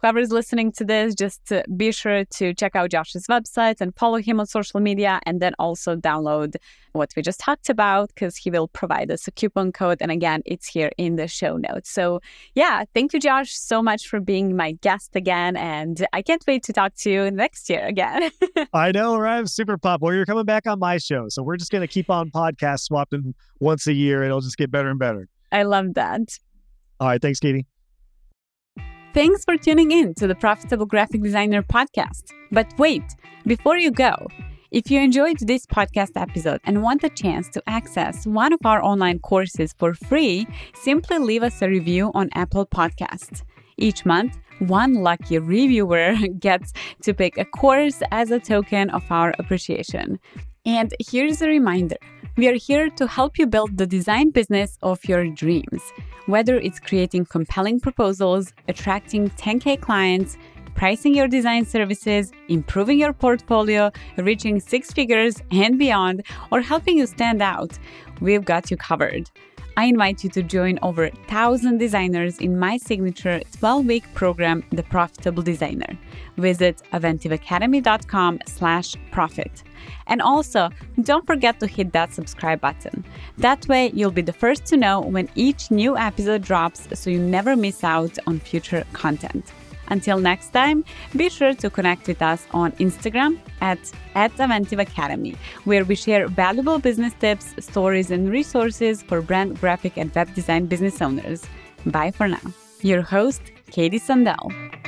whoever's listening to this, just uh, be sure to check out Josh's website and follow him on social media, and then also download what we just talked about, because he will provide us a coupon code. And again, it's here in the show notes. So yeah, thank you, Josh, so much for being my guest again. And I can't wait to talk to you next year again. I know, right? I'm super pumped. Well, you're coming back on my show. So we're just going to keep on podcast swapping once a year. It'll just get better and better. I love that. All right. Thanks, Katie. Thanks for tuning in to the Profitable Graphic Designer podcast. But wait, before you go, if you enjoyed this podcast episode and want a chance to access one of our online courses for free, simply leave us a review on Apple Podcasts. Each month, one lucky reviewer gets to pick a course as a token of our appreciation. And here's a reminder. We are here to help you build the design business of your dreams. Whether it's creating compelling proposals, attracting ten K clients, pricing your design services, improving your portfolio, reaching six figures and beyond, or helping you stand out, we've got you covered. I invite you to join over one thousand designers in my signature twelve-week program, The Profitable Designer. Visit aventivacademy.com slash profit. And also, don't forget to hit that subscribe button. That way, you'll be the first to know when each new episode drops, so you never miss out on future content. Until next time, be sure to connect with us on Instagram at, at Aventive Academy, where we share valuable business tips, stories, and resources for brand, graphic, and web design business owners. Bye for now. Your host, Katie Sandel.